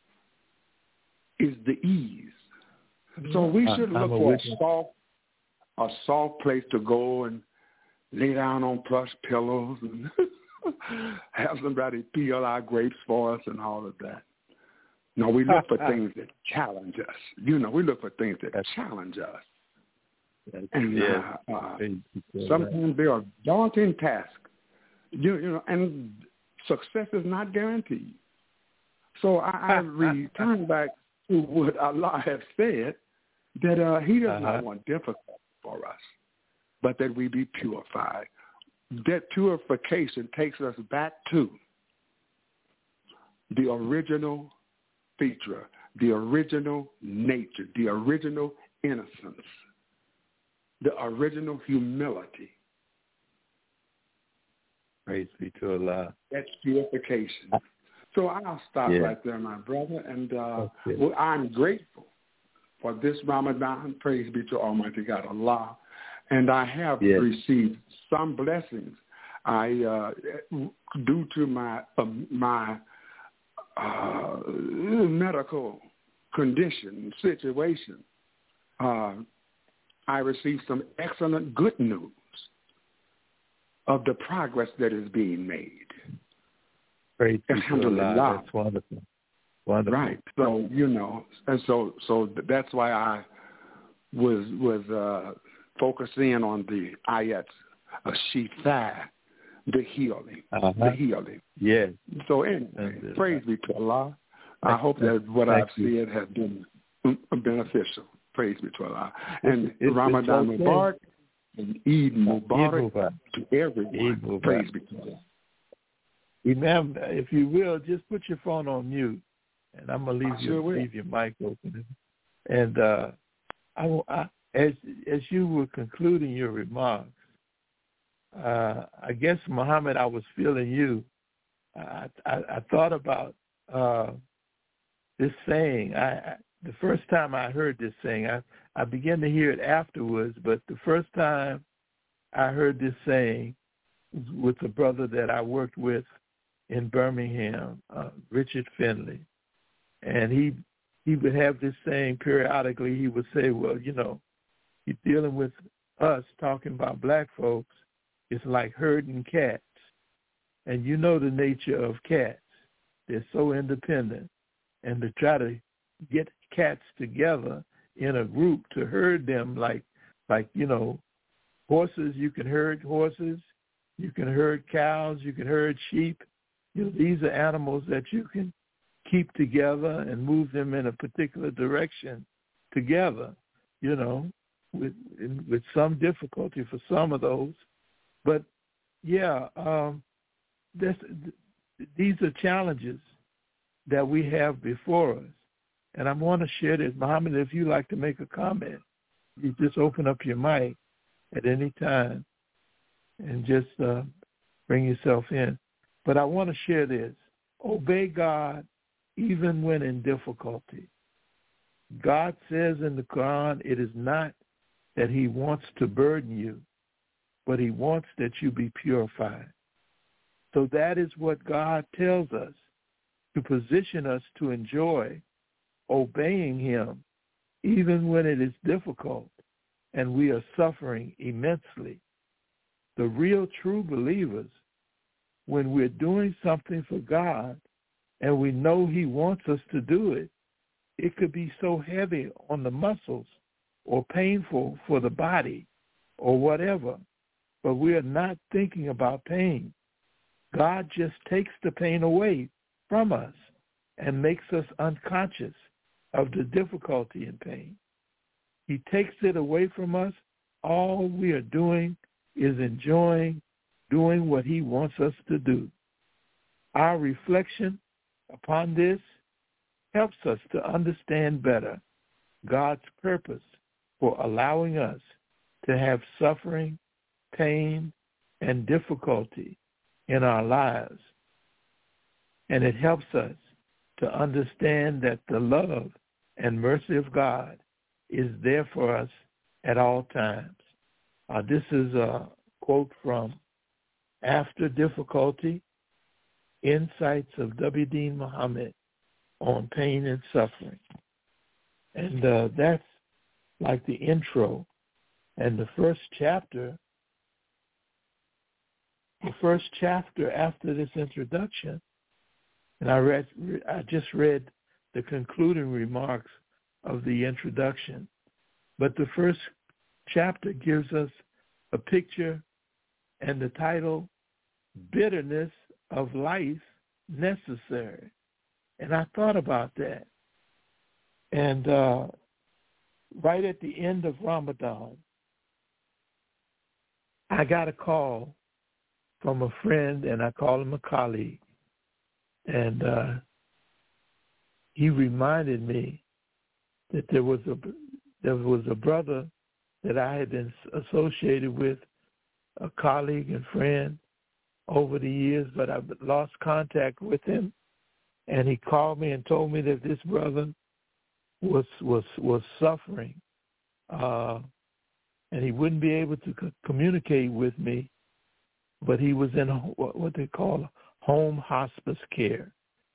Speaker 7: is the ease. So we should look for a soft, a soft place to go and lay down on plush pillows and have somebody peel our grapes for us and all of that. No, we look for things that challenge us. You know, we look for things that That's, challenge us.
Speaker 6: That's,
Speaker 7: and
Speaker 6: yeah.
Speaker 7: uh, uh, sometimes they are daunting tasks. You, you know, and success is not guaranteed. So I, I return back to what Allah has said, that uh, he does uh-huh. not want difficulty for us, but that we be purified. That purification takes us back to the original feature, the original nature, the original innocence, the original humility.
Speaker 6: Praise be to Allah.
Speaker 7: That's purification. So I'll stop yeah. right there, my brother, and uh, okay. well, I'm grateful for this Ramadan. Praise be to Almighty God, Allah. And I have yes. received some blessings. I, uh, due to my uh, my uh, medical condition, situation, uh, I received some excellent good news of the progress that is being made.
Speaker 6: Praise be to Allah. That's wonderful. Wonderful.
Speaker 7: Right. So, you know, and so so that's why I was was uh, focusing on the ayats of Shifa, the healing, uh-huh. the healing.
Speaker 6: Yes.
Speaker 7: So anyway, praise be to Allah. I hope that what I've said has been beneficial. Praise be to Allah. And it's, Ramadan it's okay. Mubarak and Eid Mubarak, Mubarak to everyone. Mubarak. Praise be to Allah.
Speaker 6: Imam, if you will, just put your phone on mute, and I'm gonna leave
Speaker 7: I
Speaker 6: you
Speaker 7: sure
Speaker 6: leave your mic open. And uh, I, I, as as you were concluding your remarks, uh, I guess Muhammad, I was feeling you. I I, I thought about uh, this saying. I, I the first time I heard this saying, I I began to hear it afterwards, but the first time I heard this saying was with a brother that I worked with in Birmingham, uh, Richard Finley. And he he would have this saying periodically. He would say, well, you know, you're dealing with us talking about black folks. It's like herding cats. And you know the nature of cats. They're so independent. And to try to get cats together in a group to herd them like, like you know, horses, you can herd horses. You can herd cows. You can herd sheep. You know, these are animals that you can keep together and move them in a particular direction together, you know, with with some difficulty for some of those. But, yeah, um, this, these are challenges that we have before us. And I want to share this. Muhammad, if you'd like to make a comment, you just open up your mic at any time and just uh, bring yourself in. But I want to share this. Obey God even when in difficulty. God says in the Quran, it is not that he wants to burden you, but he wants that you be purified. So that is what God tells us, to position us to enjoy obeying him even when it is difficult and we are suffering immensely. The real true believers, when we're doing something for God and we know he wants us to do it, it could be so heavy on the muscles or painful for the body or whatever, but we are not thinking about pain. God just takes the pain away from us and makes us unconscious of the difficulty in pain. He takes it away from us. All we are doing is enjoying doing what he wants us to do. Our reflection upon this helps us to understand better God's purpose for allowing us to have suffering, pain, and difficulty in our lives. And it helps us to understand that the love and mercy of God is there for us at all times. Uh, this is a quote from After Difficulty, Insights of W. Dean Muhammad on Pain and Suffering. And uh, that's like the intro. And the first chapter, the first chapter after this introduction, and I read, I just read the concluding remarks of the introduction. But the first chapter gives us a picture and the title, Bitterness of Life Necessary. And I thought about that. And uh, right at the end of Ramadan, I got a call from a friend, and I call him a colleague. And uh, he reminded me that there was a there was a brother that I had been associated with, a colleague and friend over the years, but I've lost contact with him. And he called me and told me that this brother was was was suffering, uh, and he wouldn't be able to co- communicate with me, but he was in a, what they call home hospice care.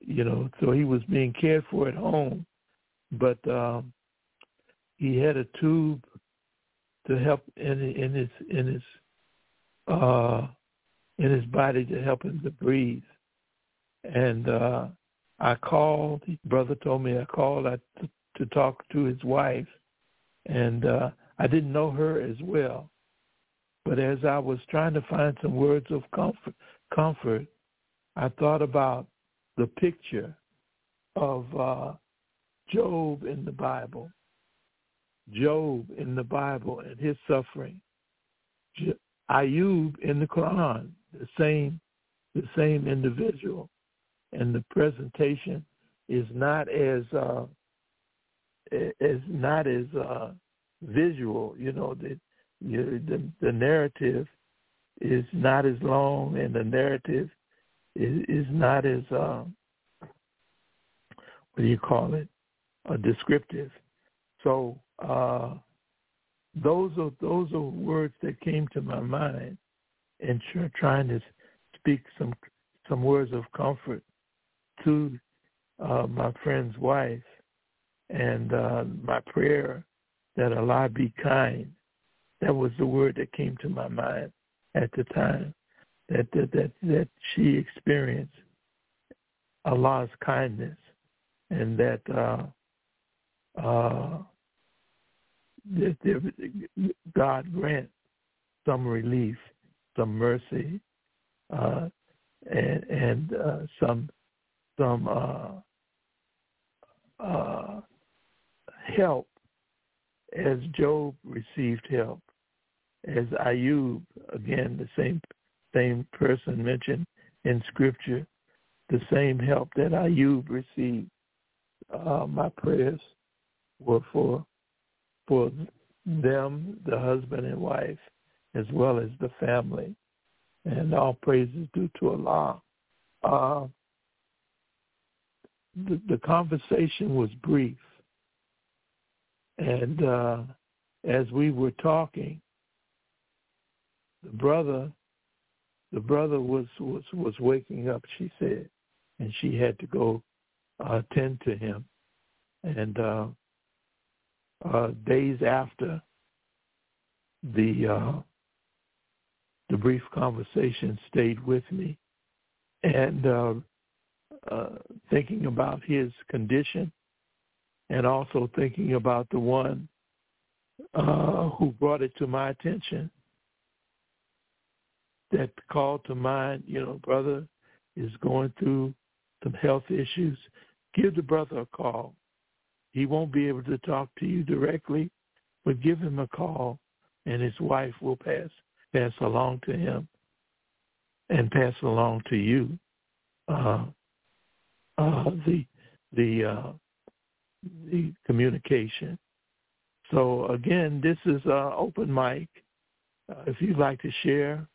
Speaker 6: you know, so he was being cared for at home, but um, he had a tube to help in in his in his uh, in his body to help him to breathe. And uh, I called. His brother told me I called I, to, to talk to his wife, and uh, I didn't know her as well. But as I was trying to find some words of comfort, comfort, I thought about the picture of uh, Job in the Bible. Job in the Bible and his suffering. Je- Ayub in the Quran, the same, the same individual, and the presentation is not as uh, is not as uh, visual. You know, the, you, the the narrative is not as long, and the narrative is, is not as uh, what do you call it? Uh, descriptive. So uh, those are those are words that came to my mind, and tr- trying to speak some some words of comfort to uh, my friend's wife, and uh, my prayer that Allah be kind. That was the word that came to my mind at the time, that that that, that she experienced Allah's kindness, and that uh, uh, that there, God grant some relief, some mercy, uh, and and uh, some some uh, uh, help, as Job received help, as Ayub, again the same same person mentioned in Scripture, the same help that Ayub received. Uh, my prayers were for for them, the husband and wife, as well as the family, and all praises due to Allah. Uh, the, the conversation was brief, and uh, as we were talking, the brother, the brother was, was, was waking up, she said, and she had to go uh, tend to him. And uh, uh, days after the uh, the brief conversation stayed with me, and uh, uh, thinking about his condition, and also thinking about the one uh, who brought it to my attention, that called to mind, you know, brother is going through some health issues. Give the brother a call. He won't be able to talk to you directly, but give him a call, and his wife will pass pass along to him and pass along to you uh, uh, the the uh, the communication. So again, this is uh, open mic. Uh, if you'd like to share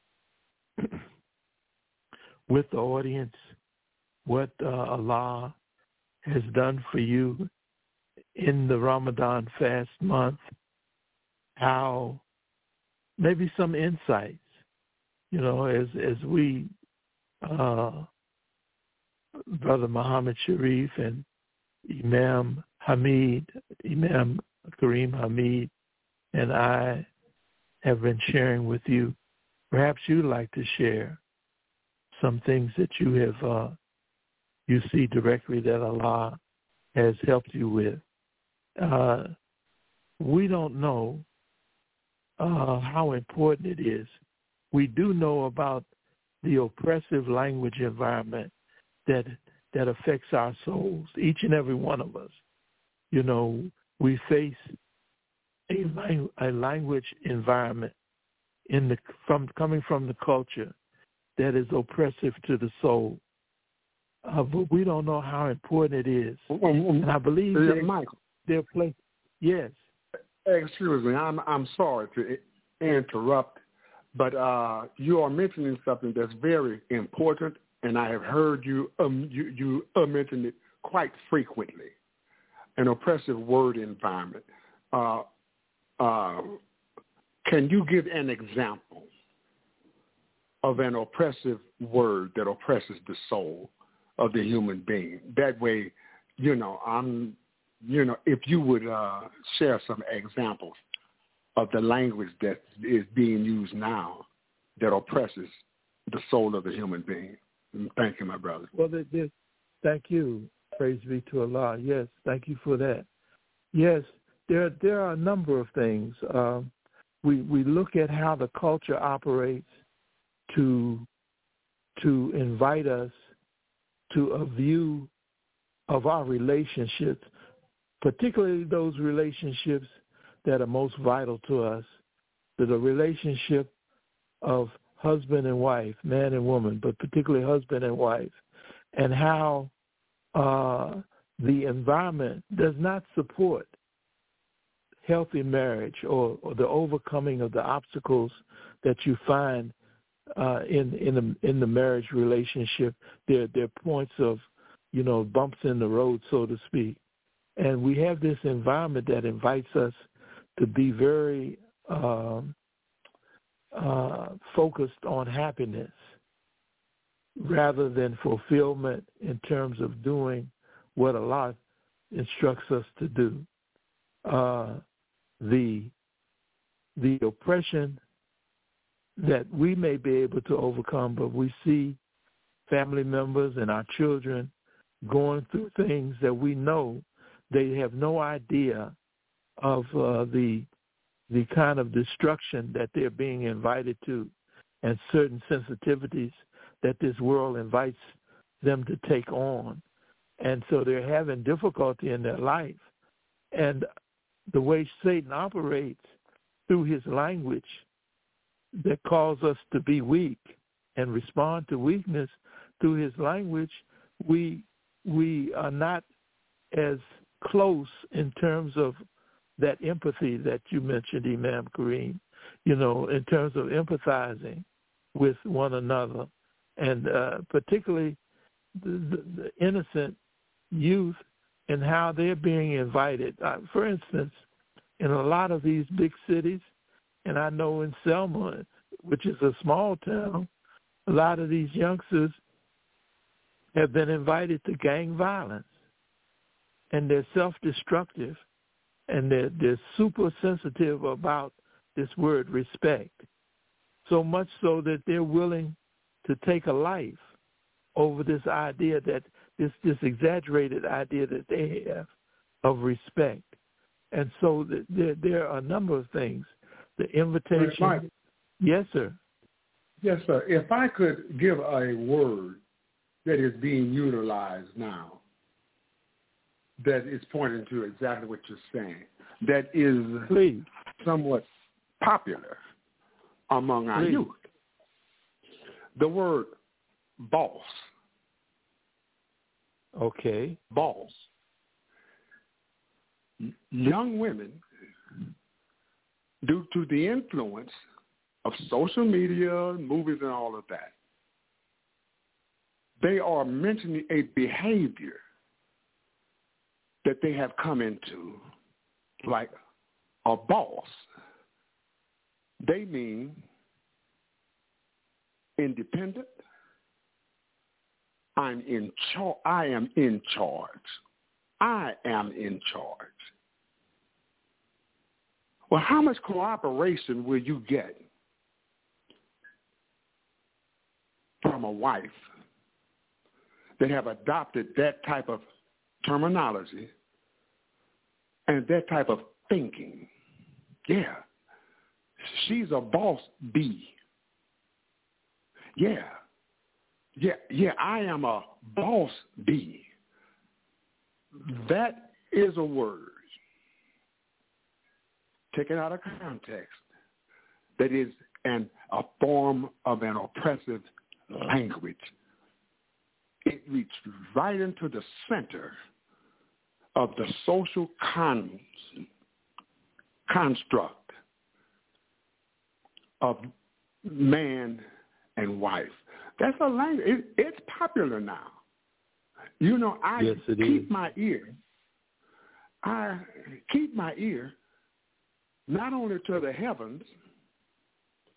Speaker 6: with the audience what uh, Allah has done for you in the Ramadan fast month, how maybe some insights, you know, as as we, uh, Brother Muhammad Sharif and Imam Hamid, Imam Kareem Hamid, and I have been sharing with you. Perhaps you'd like to share some things that you have, uh, you see directly that Allah has helped you with. Uh, we don't know uh, how important it is. We do know about the oppressive language environment that that affects our souls, each and every one of us. You know, we face a, lang- a language environment in the from coming from the culture that is oppressive to the soul. Uh, but we don't know how important it is. And I believe
Speaker 7: yeah,
Speaker 6: there,
Speaker 7: Michael,
Speaker 6: there place. Yes.
Speaker 7: Excuse me, I'm I'm sorry to interrupt, but uh, you are mentioning something that's very important, and I have heard you um, you, you uh, mention it quite frequently. An oppressive word environment. Uh, uh, can you give an example of an oppressive word that oppresses the soul? of the human being. That way, you know, I'm, you know, if you would uh, share some examples of the language that is being used now that oppresses the soul of the human being. Thank you, my brother.
Speaker 6: Well, there, there, thank you. Praise be to Allah. Yes, thank you for that. Yes, there there are a number of things. Um, we we look at how the culture operates to to invite us to a view of our relationships, particularly those relationships that are most vital to us, to the relationship of husband and wife, man and woman, but particularly husband and wife, and how uh, the environment does not support healthy marriage or, or the overcoming of the obstacles that you find uh, in in the in the marriage relationship. There there are points of, you know, bumps in the road, so to speak, and we have this environment that invites us to be very um, uh, focused on happiness rather than fulfillment in terms of doing what Allah instructs us to do. Uh, the the oppression that we may be able to overcome, but we see family members and our children going through things that we know they have no idea of uh, the the kind of destruction that they're being invited to, and certain sensitivities that this world invites them to take on. And so they're having difficulty in their life. And the way Satan operates through his language that calls us to be weak and respond to weakness through his language, we we are not as close in terms of that empathy that you mentioned, Imam Kareem, you know, in terms of empathizing with one another, and uh, particularly the, the, the innocent youth and how they're being invited. Uh, for instance, in a lot of these big cities, and I know in Selma, which is a small town, a lot of these youngsters have been invited to gang violence, and they're self-destructive, and they're, they're super sensitive about this word respect, so much so that they're willing to take a life over this idea that this, this exaggerated idea that they have of respect. And so the, there, there are a number of things. The invitation.
Speaker 7: Mike,
Speaker 6: yes, sir.
Speaker 7: Yes, sir. If I could give a word that is being utilized now that is pointing to exactly what you're saying, that is
Speaker 6: Please.
Speaker 7: somewhat popular among our
Speaker 6: Please.
Speaker 7: youth. The word boss.
Speaker 6: Okay.
Speaker 7: Boss. Young women, due to the influence of social media, movies, and all of that, they are mentioning a behavior that they have come into, like a boss. They mean independent. I'm in charge. I am in charge. I am in charge. Well, how much cooperation will you get from a wife that have adopted that type of terminology and that type of thinking? Yeah, she's a boss bee. Yeah, yeah, yeah, I am a boss bee. That is a word taken out of context that is an, a form of an oppressive language. It reached right into the center of the social con- construct of man and wife. That's a language. It, it's popular now. You know, I
Speaker 6: yes, it
Speaker 7: keep
Speaker 6: is.
Speaker 7: my ear. I keep my ear not only to the heavens,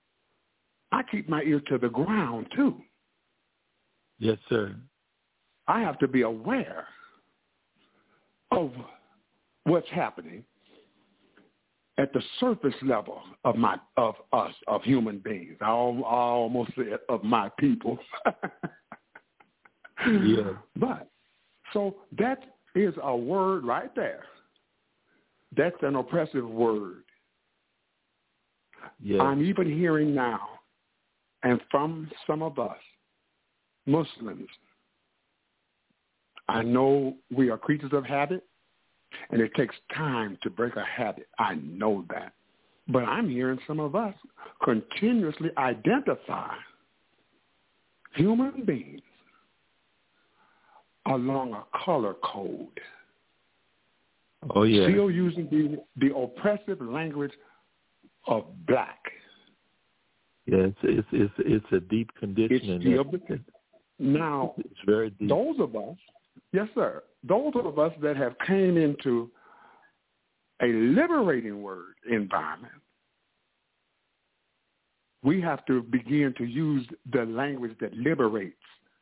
Speaker 7: I keep my ear to the ground too.
Speaker 6: Yes, sir.
Speaker 7: I have to be aware of what's happening at the surface level of my of us, of human beings. I, I almost said of my people.
Speaker 6: Yeah.
Speaker 7: But so that is a word right there. That's an oppressive word.
Speaker 6: Yeah.
Speaker 7: I'm even hearing now, and from some of us, Muslims, I know we are creatures of habit, and it takes time to break a habit. I know that. But I'm hearing some of us continuously identify human beings along a color code.
Speaker 6: Oh, yeah.
Speaker 7: Still using the, the oppressive language of black.
Speaker 6: Yeah, it's it's it's, it's a deep conditioning.
Speaker 7: It's still, now,
Speaker 6: it's very deep.
Speaker 7: Those of us, yes, sir, those of us that have came into a liberating word environment, we have to begin to use the language that liberates,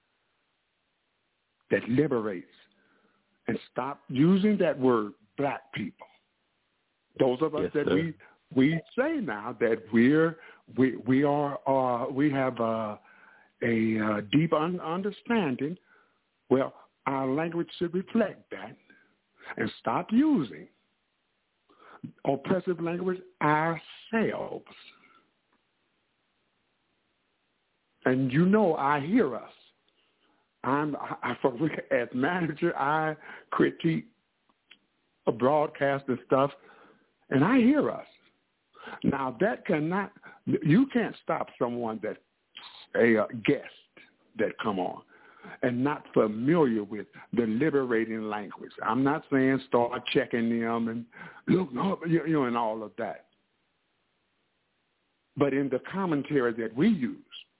Speaker 7: that liberates, and stop using that word black people. Those of us
Speaker 6: yes,
Speaker 7: that
Speaker 6: sir.
Speaker 7: we we say now that we're we we are uh, we have uh, a uh, deep un- understanding. Well, our language should reflect that, and stop using oppressive language ourselves. And you know, I hear us. I'm I, I, as manager, I critique a broadcast and stuff, and I hear us. Now that cannot, you can't stop someone that a uh, guest that come on and not familiar with the liberating language. I'm not saying start checking them and look up, you know, and all of that. But in the commentary that we use,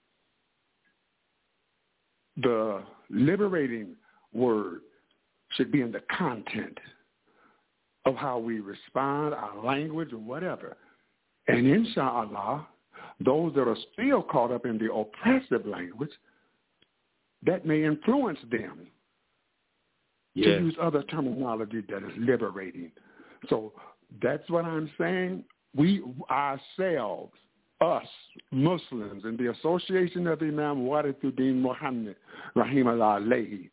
Speaker 7: the liberating word should be in the content of how we respond, our language, or whatever. And inshallah, those that are still caught up in the oppressive language, that may influence them
Speaker 6: yeah.
Speaker 7: to use other terminology that is liberating. So that's what I'm saying. We ourselves, us Muslims, in the Association of Imam Warithuddin Muhammad, Rahimahullah alayhi,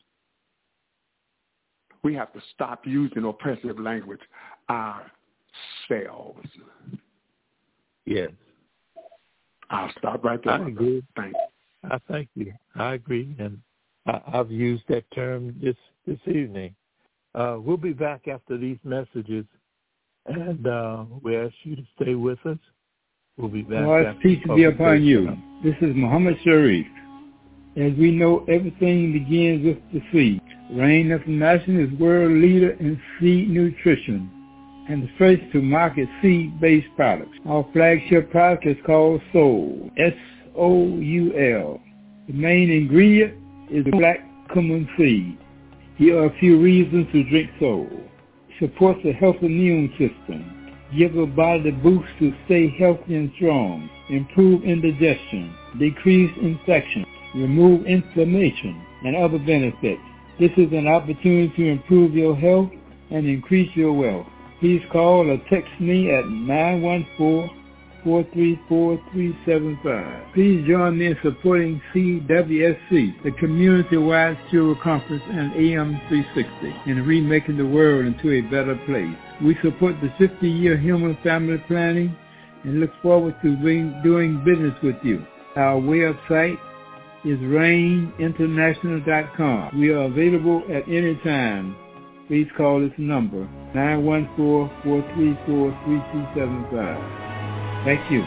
Speaker 7: we have to stop using oppressive language ourselves.
Speaker 6: Yes.
Speaker 7: I'll stop right there.
Speaker 6: I agree.
Speaker 7: Thank you.
Speaker 6: I thank you. I agree, and I, I've used that term this this evening. Uh, we'll be back after these messages, and uh, we ask you to stay with us. We'll be back.
Speaker 1: God's peace be upon you. This is Muhammad Sharif. As we know, everything begins with the seed. Rain International is world leader in seed nutrition and the first to market seed-based products. Our flagship product is called Soul, S O U L. The main ingredient is black cumin seed. Here are a few reasons to drink Soul. Supports a healthy immune system. Give the body the boost to stay healthy and strong. Improve indigestion. Decrease infection. Remove inflammation and other benefits. This is an opportunity to improve your health and increase your wealth. Please call or text me at nine one four, four three four, three seven five. Please join me in supporting C W S C, the Community-Wide Cure Conference and A M three sixty, in remaking the world into a better place. We support the fifty-year Human Family Planning and look forward to being, doing business with you. Our website is rain international dot com. We are available at any time. Please call this number, nine one four, four three four, three two seven five. Thank you.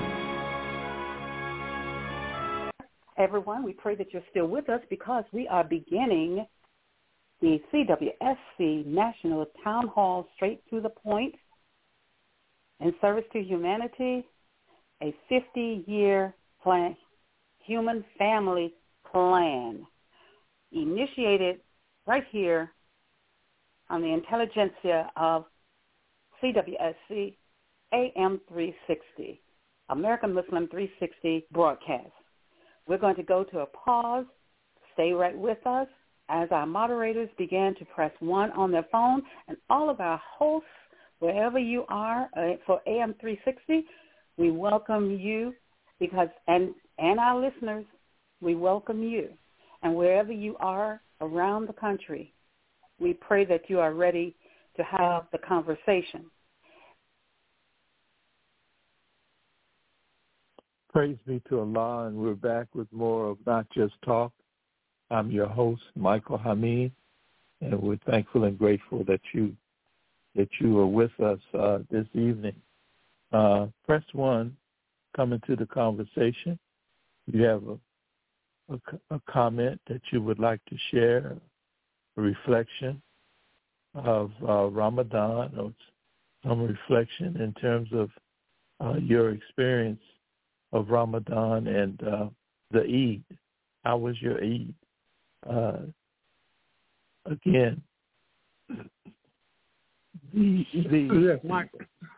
Speaker 5: Everyone, we pray that you're still with us because we are beginning the C W S C National Town Hall Straight to the Point in Service to Humanity, a fifty-year plan, human family plan, initiated right here on the intelligentsia of C W S C A M three sixty, American Muslim three sixty broadcast. We're going to go to a pause. Stay right with us. as our moderators began to press one on their phone, and all of our hosts, wherever you are, uh, for A M three sixty, we welcome you because, and, and our listeners, we welcome you. And wherever you are around the country, we pray that you are ready to have the conversation.
Speaker 6: Praise be to Allah, and we're back with more of Not Just Talk. I'm your host, Michael Hamid, and we're thankful and grateful that you that you are with us uh, this evening. Uh, press one, come into the conversation. You have a, a, a comment that you would like to share, a reflection of uh, Ramadan, or some reflection in terms of uh, your experience of Ramadan and uh, the Eid. How was your Eid? Uh, again, the, the
Speaker 7: yes, Michael.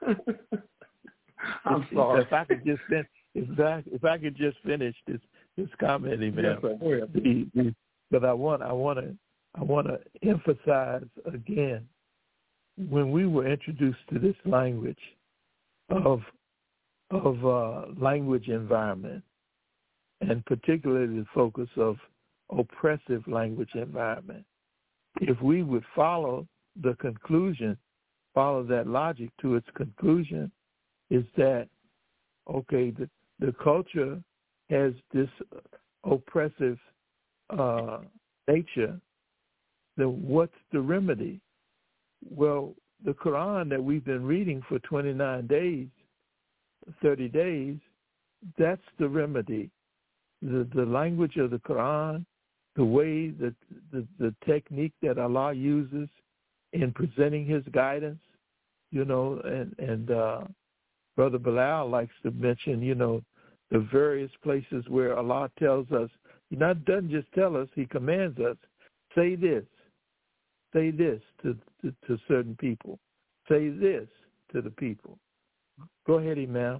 Speaker 7: I'm
Speaker 6: if,
Speaker 7: sorry.
Speaker 6: If I could just fin- if I if I could just finish this this commenting, man.
Speaker 7: Yes, sir. Go ahead.
Speaker 6: The, the, but I want I want to I want to emphasize again, when we were introduced to this language of of uh, language environment, and particularly the focus of oppressive language environment, if we would follow the conclusion, follow that logic to its conclusion, is that, okay, the, the culture has this oppressive uh, nature, then what's the remedy? Well, the Quran that we've been reading for twenty-nine days, thirty days, that's the remedy. The the language of the Quran, the way that the, the technique that Allah uses in presenting his guidance, you know, and, and uh, Brother Bilal likes to mention, you know, the various places where Allah tells us, he not doesn't just tell us, he commands us, say this, say this to, to, to certain people, say this to the people. Go ahead, Imam.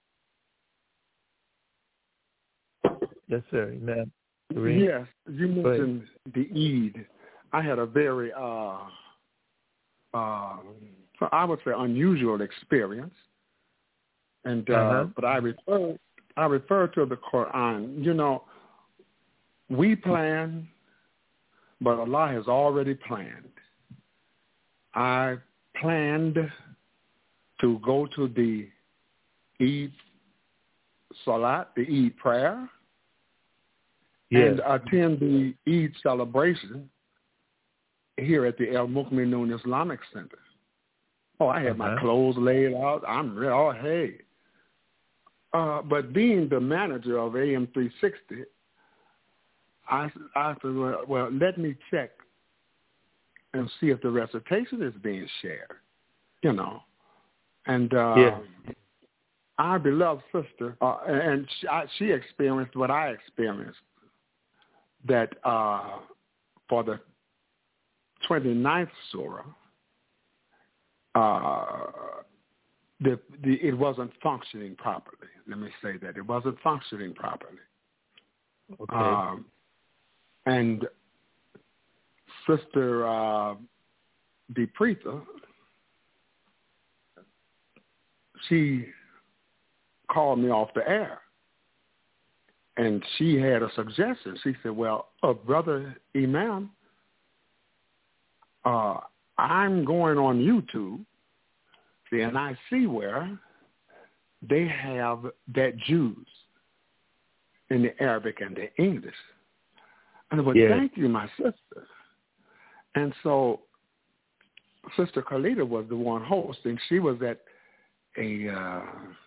Speaker 6: Yes, sir, Imam. Kareem?
Speaker 7: Yes, you mentioned the Eid. I had a very, uh, uh, I would say, unusual experience, and uh,
Speaker 6: uh-huh.
Speaker 7: but I refer, I refer to the Quran. You know, we plan, but Allah has already planned. I planned to go to the Eid Salat, the Eid prayer,
Speaker 6: yes.
Speaker 7: and attend the Eid celebration here at the El Mu'minun Islamic Center. Oh, I had
Speaker 6: uh-huh.
Speaker 7: my clothes laid out. I'm real. Oh, hey. Uh, but being the manager of A M three sixty, I, I said, well, well, let me check and see if the recitation is being shared, you know. And uh,
Speaker 6: yeah.
Speaker 7: our beloved sister, uh, and she, I, she experienced what I experienced, that uh, for the twenty-ninth surah, uh, the, the, it wasn't functioning properly. Let me say that. It wasn't functioning properly.
Speaker 6: Okay.
Speaker 7: Um, and Sister uh, DePreta, she called me off the air, and she had a suggestion. She said, well, uh, Brother Imam, uh, I'm going on YouTube, see, and I see where they have that Jews in the Arabic and the English. And I said,
Speaker 6: yeah.
Speaker 7: thank you, my sister. And so Sister Khalida was the one hosting. She was at a uh,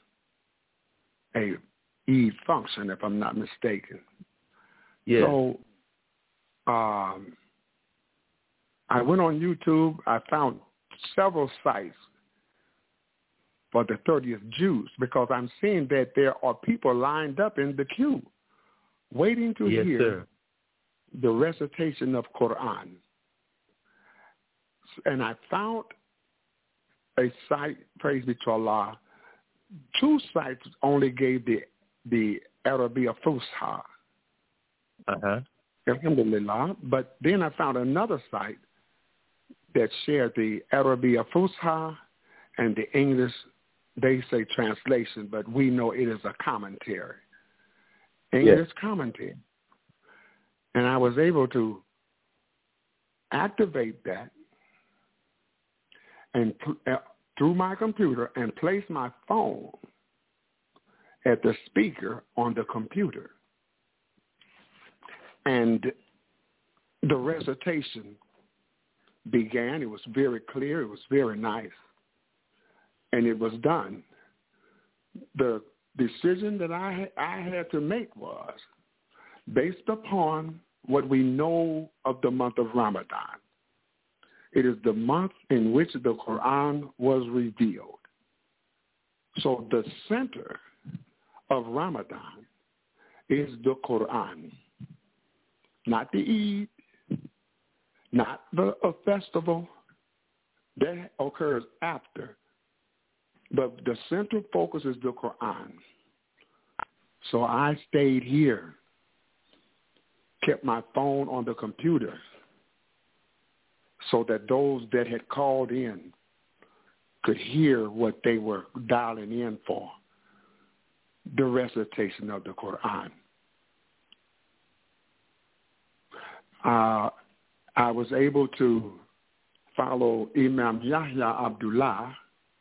Speaker 7: a Eid function, if I'm not mistaken.
Speaker 6: Yeah.
Speaker 7: So um, I went on YouTube. I found several sites for the thirtieth Jews, because I'm seeing that there are people lined up in the queue waiting to
Speaker 6: yes,
Speaker 7: hear
Speaker 6: sir.
Speaker 7: the recitation of Quran. And I found a site, praise be to Allah, two sites only gave the the Arabiya Fusha.
Speaker 6: Uh-huh.
Speaker 7: Alhamdulillah. But then I found another site that shared the Arabiya Fusha and the English, they say translation, but we know it is a commentary, English yes. commentary. And I was able to activate that and uh, through my computer and place my phone at the speaker on the computer. And the recitation began. It was very clear. It was very nice. And it was done. The decision that I, I had to make was based upon what we know of the month of Ramadan. It is the month in which the Quran was revealed. So the center of Ramadan is the Quran, not the Eid, not the a festival that occurs after, but the central focus is the Quran. So I stayed here, kept my phone on the computer so that those that had called in could hear what they were dialing in for, the recitation of the Quran. Uh, I was able to follow Imam Yahya Abdullah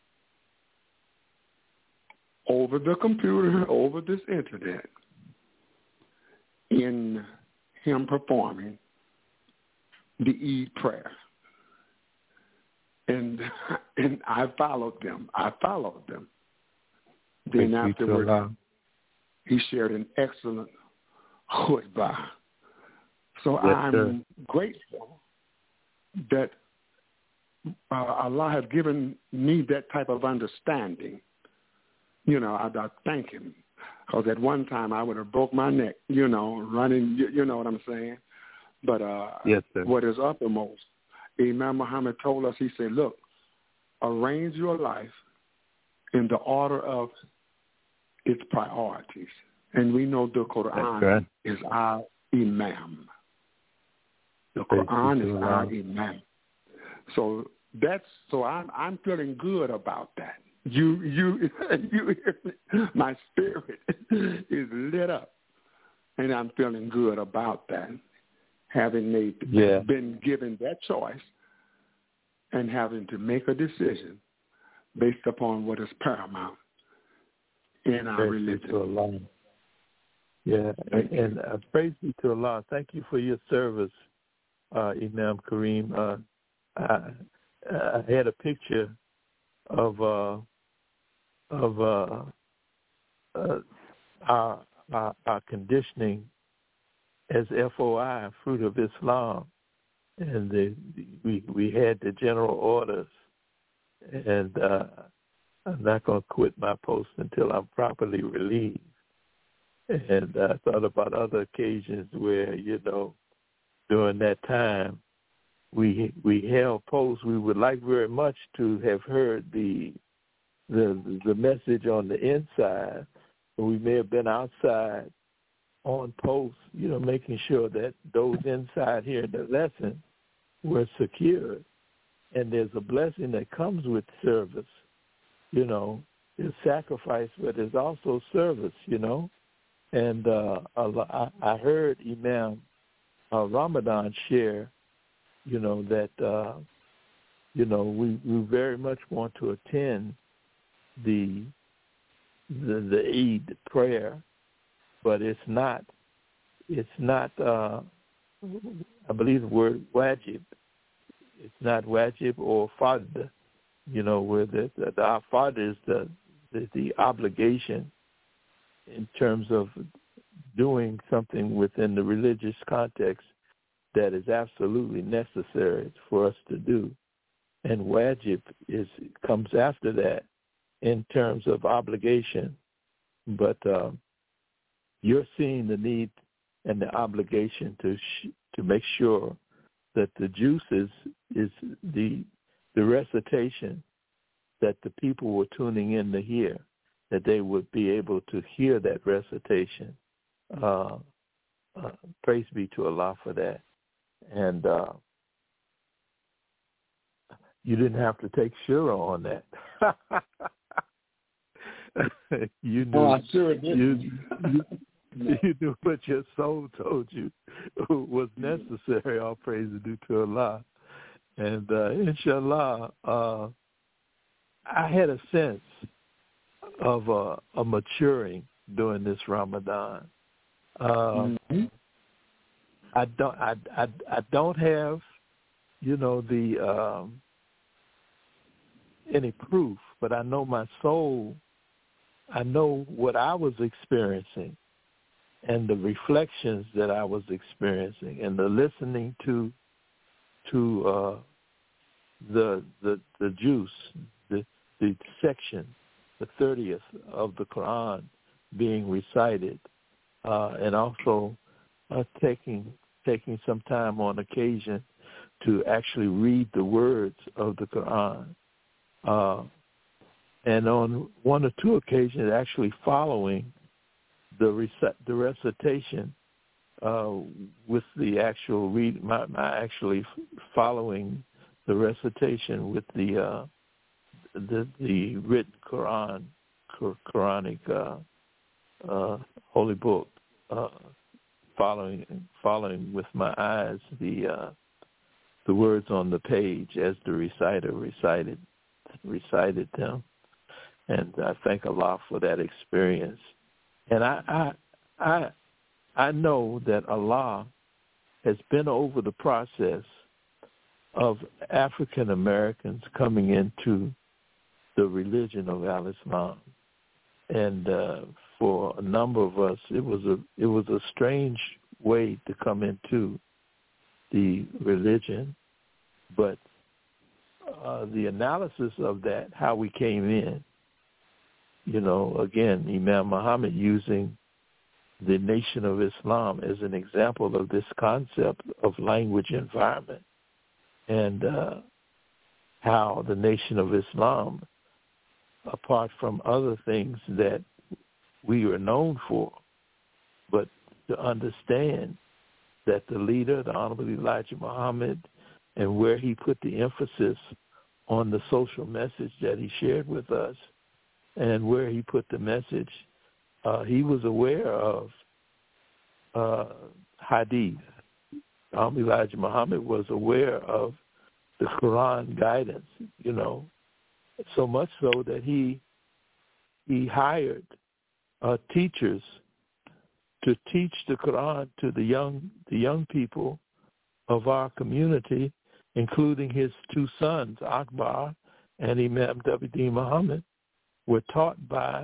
Speaker 7: over the computer, over this internet, in him performing the Eid prayer. And and I followed them. I followed them. Then
Speaker 6: Thank
Speaker 7: afterwards, he shared an excellent khutbah. So yes, I'm sir. grateful that uh, Allah has given me that type of understanding. You know, I, I thank him. Because at one time I would have broke my neck, you know, running, you, you know what I'm saying? But uh,
Speaker 6: yes, sir.
Speaker 7: What is uppermost, Imam Muhammad told us, he said, look, arrange your life in the order of its priorities. And we know the Quran right. is our imam. The Quran is our imam. So that's, so I'm, I'm feeling good about that. You, you, you, my spirit is lit up, and I'm feeling good about that. Having made, yeah. been given that choice, and having to make a decision based upon what is paramount in our praise religion.
Speaker 6: To Allah. Yeah, and, and uh, praise be to Allah. Thank you for your service, uh, Imam Kareem. Uh, I, I had a picture of. Uh, of uh, uh, our, our, our conditioning as F O I, Fruit of Islam, and the, we we had the general orders, and uh, I'm not going to quit my post until I'm properly relieved. And I thought about other occasions where, you know, during that time, we we held posts. We would like very much to have heard the the the message on the inside, but we may have been outside on post, you know, making sure that those inside hearing the lesson were secured. And there's a blessing that comes with service, you know. There's sacrifice, but there's also service, you know. And uh, I heard Imam uh, Ramadan share, you know, that, uh, you know, we, we very much want to attend the the, the Eid prayer, but it's not, it's not, uh, I believe the word wajib. It's not wajib or fard, you know, where the, the, the our fard is the, the, the obligation in terms of doing something within the religious context that is absolutely necessary for us to do. And wajib is comes after that in terms of obligation. But uh, you're seeing the need and the obligation to sh- to make sure that the juice is, is the the recitation that the people were tuning in to hear, that they would be able to hear that recitation uh, uh, praise be to Allah for that. And uh, you didn't have to take Shura on that. you knew,
Speaker 7: oh, I sure did.
Speaker 6: You, you, you knew what your soul told you was necessary. All praise is due to Allah. And uh, inshallah, uh, I had a sense of uh, a maturing during this Ramadan. Uh, mm-hmm. I don't, I, I, I don't have, you know, the um, any proof, but I know my soul. I know what I was experiencing, and the reflections that I was experiencing, and the listening to, to uh, the the the juice, the the section, the thirtieth of the Quran being recited, uh, and also uh, taking taking some time on occasion to actually read the words of the Quran, uh, and on one or two occasions actually following the rec- the recitation uh, with the actual read, my, my actually following the recitation with the uh, the, the written Quran, Quranic uh, uh, holy book, uh, following following with my eyes the uh, the words on the page as the reciter recited recited them, and I thank Allah for that experience. And I I I, I know that Allah has been over the process of African Americans coming into the religion of Al-Islam, and uh, for a number of us, it was a it was a strange way to come into the religion, but uh, the analysis of that, how we came in, you know, again, Imam Muhammad using the Nation of Islam as an example of this concept of language environment, and uh, how the Nation of Islam, apart from other things that we are known for, but to understand that the leader, the Honorable Elijah Muhammad, and where he put the emphasis on the social message that he shared with us, and where he put the message, uh, he was aware of uh, hadith. Honorable Elijah Muhammad was aware of the Quran guidance, you know, so much so that he he hired uh, teachers to teach the Quran to the young the young people of our community, including his two sons, Akbar and Imam W D Muhammad, were taught by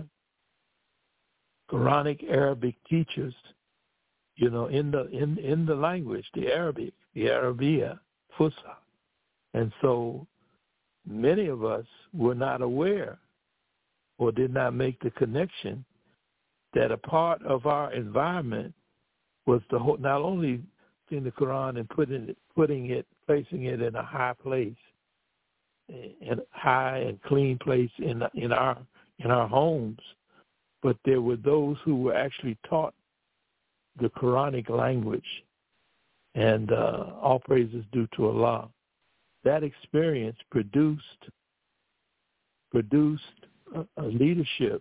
Speaker 6: Quranic Arabic teachers, you know, in the in, in the language, the Arabic, the Arabiya, Fusha. And so many of us were not aware or did not make the connection that a part of our environment was the whole, not only in the Quran and putting it, putting it, placing it in a high place, in a high and clean place in in our in our homes, but there were those who were actually taught the Quranic language, and uh, all praise is due to Allah. That experience produced produced a, a leadership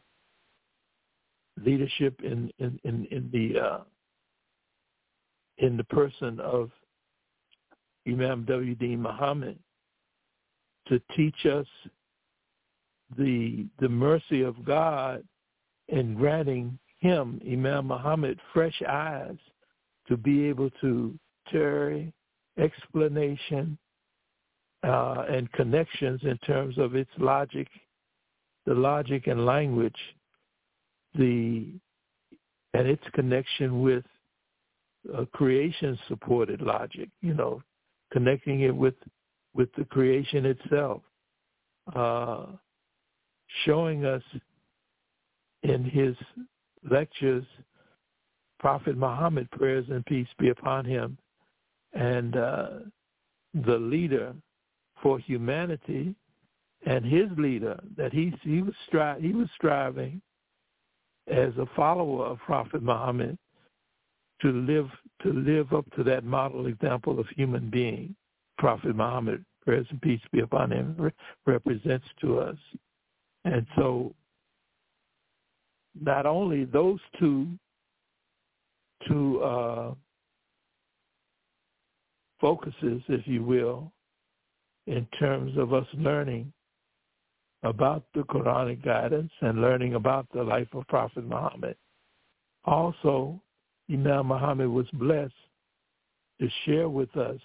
Speaker 6: leadership in in in, in the uh, in the person of Imam W D Muhammad to teach us the the mercy of God in granting him, Imam Muhammad, fresh eyes to be able to tarry explanation uh, and connections in terms of its logic, the logic and language, the and its connection with uh, creation-supported logic, you know, connecting it with with the creation itself, uh, showing us in his lectures, Prophet Muhammad, prayers and peace be upon him, and uh, the leader for humanity, and his leader that he he was stri- he was striving as a follower of Prophet Muhammad to live to live up to that model example of human being. Prophet Muhammad, prayers and peace be upon him, re- represents to us. And so not only those two two uh, focuses, if you will, in terms of us learning about the Quranic guidance and learning about the life of Prophet Muhammad. Also, Imam Muhammad was blessed to share with us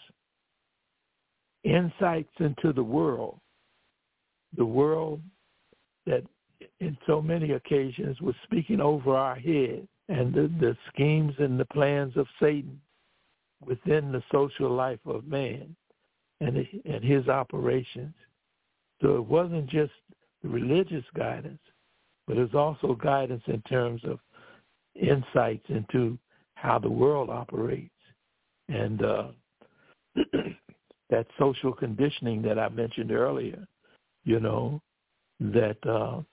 Speaker 6: insights into the world, the world that in so many occasions was speaking over our head, and the, the schemes and the plans of Satan within the social life of man and, and his operations. So it wasn't just the religious guidance, but it was also guidance in terms of insights into how the world operates. And uh, that social conditioning that I mentioned earlier, you know, that uh,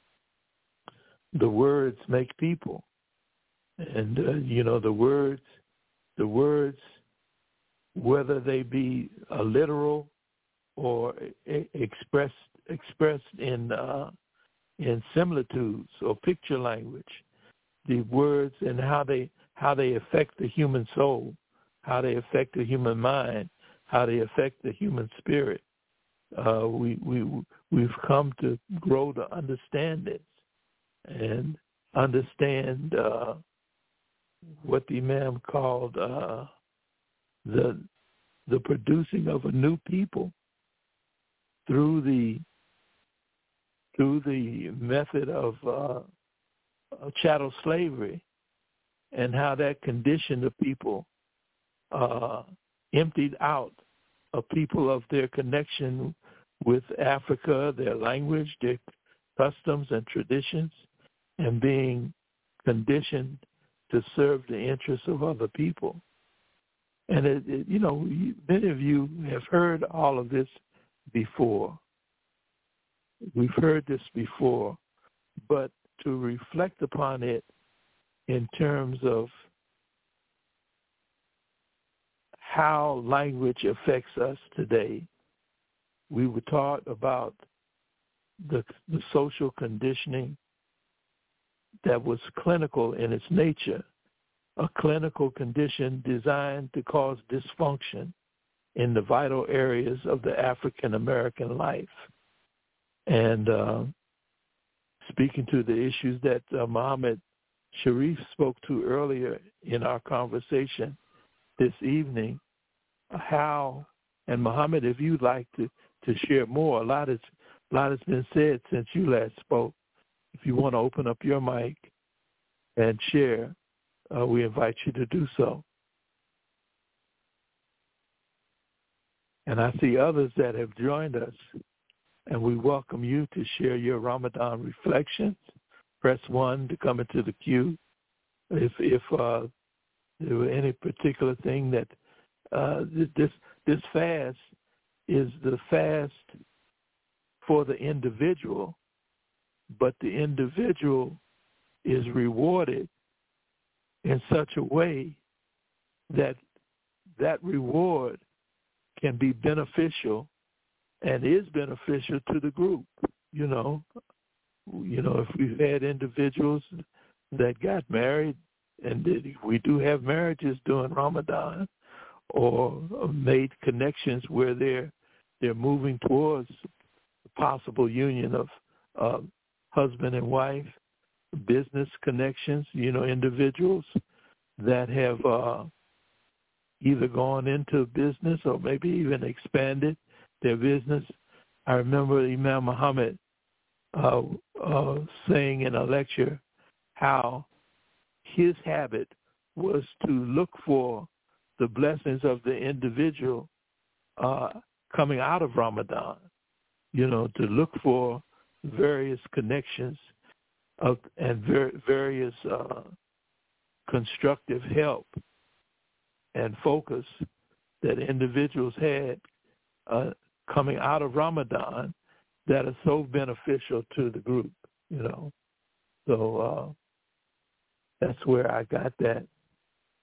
Speaker 6: the words make people. And, uh, you know, the words, the words, whether they be uh, literal or e- expressed expressed in uh, in similitudes or picture language, the words and how they how they affect the human soul, how they affect the human mind, how they affect the human spirit. Uh, we we we've come to grow to understand this and understand uh, what the Imam called uh, the the producing of a new people through the through the method of uh, chattel slavery, and how that conditioned the people, uh, emptied out a people of their connection with Africa, their language, their customs and traditions, and being conditioned to serve the interests of other people. And, it, it, you know, many of you have heard all of this before. We've heard this before, but to reflect upon it in terms of how language affects us today. We were taught about the, the social conditioning that was clinical in its nature, a clinical condition designed to cause dysfunction in the vital areas of the African American life. And uh, speaking to the issues that uh, Muhammad Sharif spoke to earlier in our conversation this evening, how, and Muhammad, if you'd like to, to share more, a lot, is, a lot has been said since you last spoke. If you want to open up your mic and share, uh, we invite you to do so. And I see others that have joined us, and we welcome you to share your Ramadan reflections. Press one to come into the queue. If if uh, there were any particular thing that uh, this this fast is the fast for the individual, but the individual is rewarded in such a way that that reward can be beneficial and is beneficial to the group. You know, you know, if we've had individuals that got married, and we do have marriages during Ramadan, or made connections where they're they're moving towards the possible union of uh, husband and wife, business connections, you know, individuals that have uh, either gone into business or maybe even expanded their business. I remember Imam Muhammad uh, uh, saying in a lecture how his habit was to look for the blessings of the individual uh, coming out of Ramadan, you know, to look for various connections of, and ver- various uh, constructive help and focus that individuals had uh, coming out of Ramadan that are so beneficial to the group, you know. So uh, that's where I got that.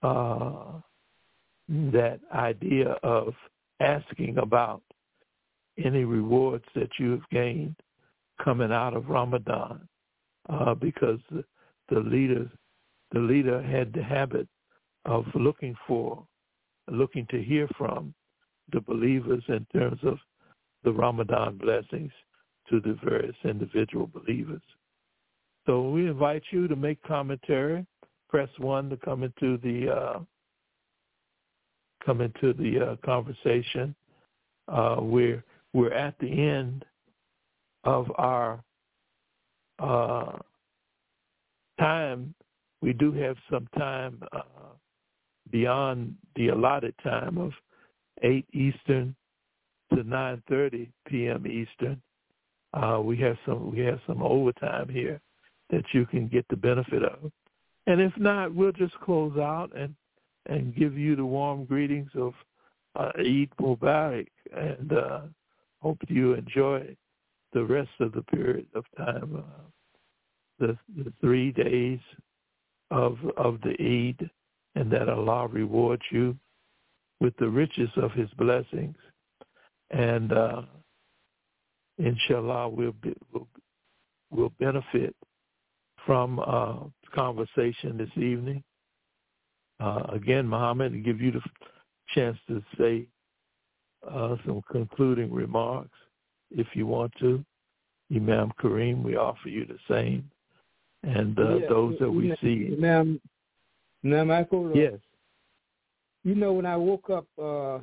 Speaker 6: uh, that idea of asking about any rewards that you have gained coming out of Ramadan, uh, because the, the leader, the leader had the habit of looking for, looking to hear from the believers in terms of the Ramadan blessings to the various individual believers. So we invite you to make commentary. Press one to come into the uh, come into the uh, conversation. Uh, we're we're at the end of our uh, time. We do have some time uh, beyond the allotted time of eight Eastern to nine thirty p.m. Eastern. Uh, we have some we have some overtime here that you can get the benefit of. And if not, we'll just close out and, and give you the warm greetings of uh, Eid Mubarak, and uh, hope you enjoy the rest of the period of time, uh, the, the three days of of the Eid, and that Allah rewards you with the riches of His blessings. And uh, inshallah, we'll, be, we'll, we'll benefit from uh, conversation this evening. Uh, again, Muhammad, to give you the chance to say uh, some concluding remarks, if you want to. Imam Kareem, we offer you the same. And uh,
Speaker 1: yeah,
Speaker 6: those that we see.
Speaker 1: Imam, Imam Michael,
Speaker 6: yes.
Speaker 1: You know, when I woke up uh,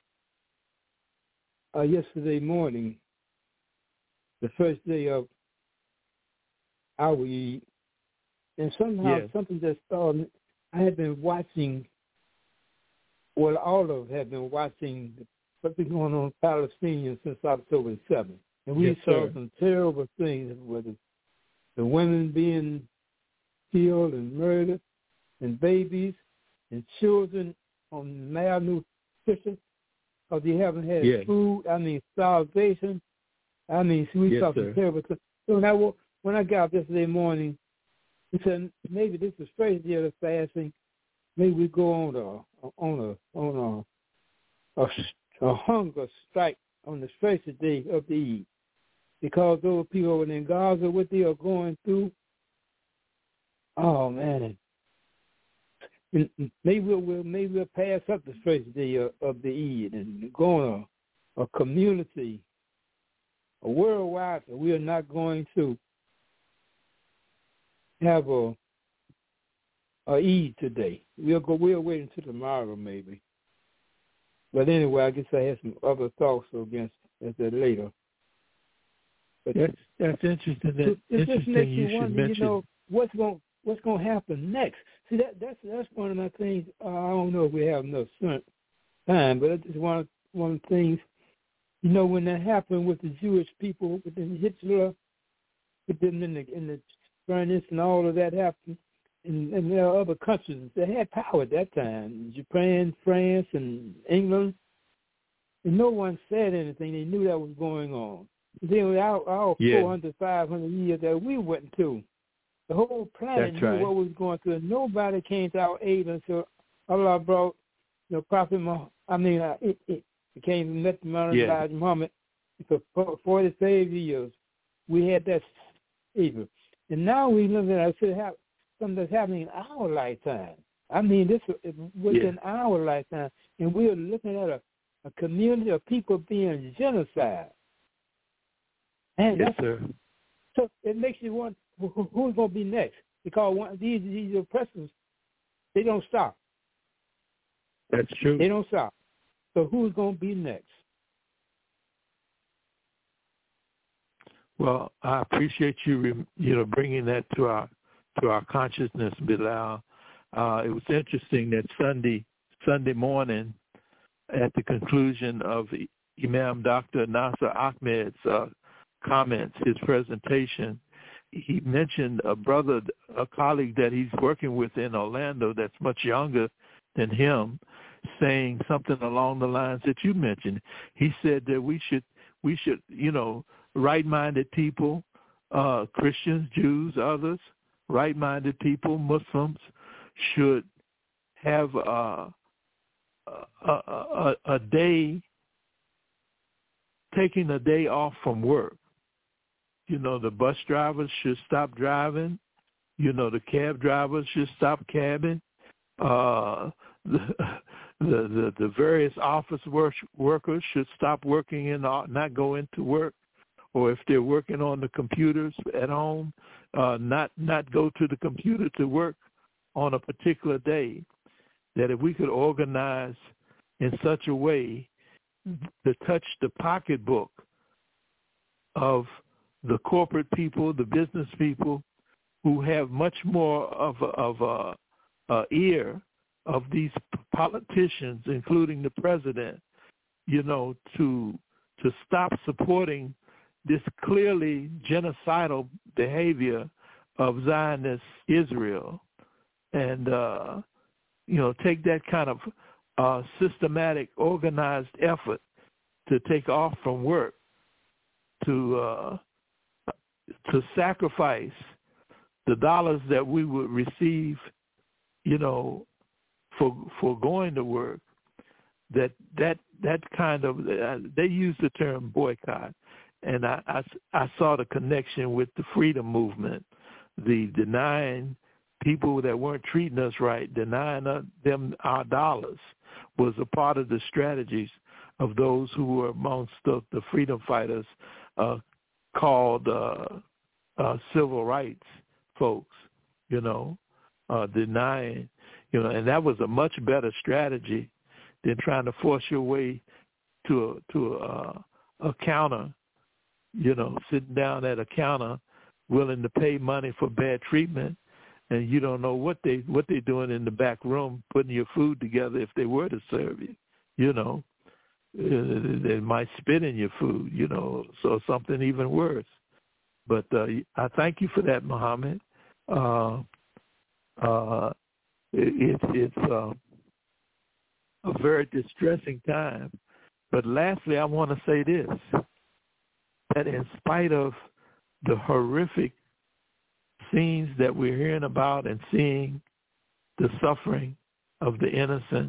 Speaker 1: uh, yesterday morning, the first day of our Eid, and somehow
Speaker 6: yes.
Speaker 1: something just started. I had been watching, well, all of us have been watching what's been going on in Palestine since October seventh. And we
Speaker 6: yes,
Speaker 1: saw
Speaker 6: sir.
Speaker 1: some terrible things with the, the women being killed and murdered, and babies and children on malnutrition because they haven't had
Speaker 6: yes.
Speaker 1: food. I mean, starvation. I mean, we
Speaker 6: yes,
Speaker 1: saw
Speaker 6: sir.
Speaker 1: some terrible things. So when I, woke, when I got up yesterday morning, he said, maybe this is first day of the fasting. Maybe we go on a on a on a, a, a hunger strike on the first day of the Eid, because those people over in Gaza, what they are going through. Oh man, and maybe we'll, we'll maybe we'll pass up the first day of, of the Eid and go on a, a community, a worldwide. We are not going to have a, a Eid today. We'll go. We'll wait until tomorrow, maybe. But anyway, I guess I have some other thoughts against that later. But
Speaker 6: that's that's interesting. That
Speaker 1: it, it
Speaker 6: interesting.
Speaker 1: Just makes
Speaker 6: you
Speaker 1: you
Speaker 6: should
Speaker 1: wonder,
Speaker 6: mention.
Speaker 1: you know, what's going what's going to happen next. See, that that's that's one of my things. Uh, I don't know if we have enough time, but it's one of one of the things. You know, when that happened with the Jewish people, with Hitler, with them in the in the furnace and all of that happened, and, and there are other countries that had power at that time, Japan, France, and England, and no one said anything. They knew that was going on. Then our, our
Speaker 6: yeah.
Speaker 1: four hundred, five hundred years that we went to, the whole planet
Speaker 6: That's
Speaker 1: knew
Speaker 6: right.
Speaker 1: what was going through. Nobody came to our aid until Allah brought the Prophet Muhammad. I mean, uh, it, it became from that
Speaker 6: yeah.
Speaker 1: Muhammad for forty-five years. We had that evil. And now we look at it, should have something that's happening in our lifetime. I mean, this is within yeah. our lifetime, and we're looking at a, a community of people being genocide. And
Speaker 6: yes, sir.
Speaker 1: So it makes you wonder who, who's going to be next, because one, these these oppressors, they don't stop.
Speaker 6: That's true.
Speaker 1: They don't stop. So who's going to be next?
Speaker 6: Well, I appreciate you, you know, bringing that to our to our consciousness, Bilal. Uh, it was interesting that Sunday Sunday morning, at the conclusion of Imam Doctor Nasser Ahmed's uh, comments, his presentation, he mentioned a brother, a colleague that he's working with in Orlando that's much younger than him, saying something along the lines that you mentioned. He said that we should we should, you know, right-minded people, uh, Christians, Jews, others, right-minded people, Muslims, should have uh, a, a, a day, taking a day off from work. You know, the bus drivers should stop driving. You know, the cab drivers should stop cabbing. Uh, the, the the the various office work, workers should stop working and not go into work. Or if they're working on the computers at home, uh, not not go to the computer to work on a particular day. That if we could organize in such a way to touch the pocketbook of the corporate people, the business people, who have much more of a, of a, a ear of these politicians, including the president, you know, to to stop supporting this clearly genocidal behavior of Zionist Israel, and uh, you know, take that kind of uh, systematic, organized effort to take off from work, to uh, to sacrifice the dollars that we would receive, you know, for for going to work. That that that kind of uh, they use the term boycott. And I, I, I saw the connection with the freedom movement, the denying people that weren't treating us right, denying us, them our dollars, was a part of the strategies of those who were amongst the, the freedom fighters uh, called uh, uh, civil rights folks, you know, uh, denying, you know, and that was a much better strategy than trying to force your way to a, to a, a counter. You know, sitting down at a counter, willing to pay money for bad treatment, and you don't know what they what they're doing in the back room, putting your food together if they were to serve you. You know, they might spit in your food. You know, so something even worse. But uh, I thank you for that, Muhammad. Uh, uh, it, it's it's uh, a very distressing time. But lastly, I want to say this. That in spite of the horrific scenes that we're hearing about and seeing, the suffering of the innocent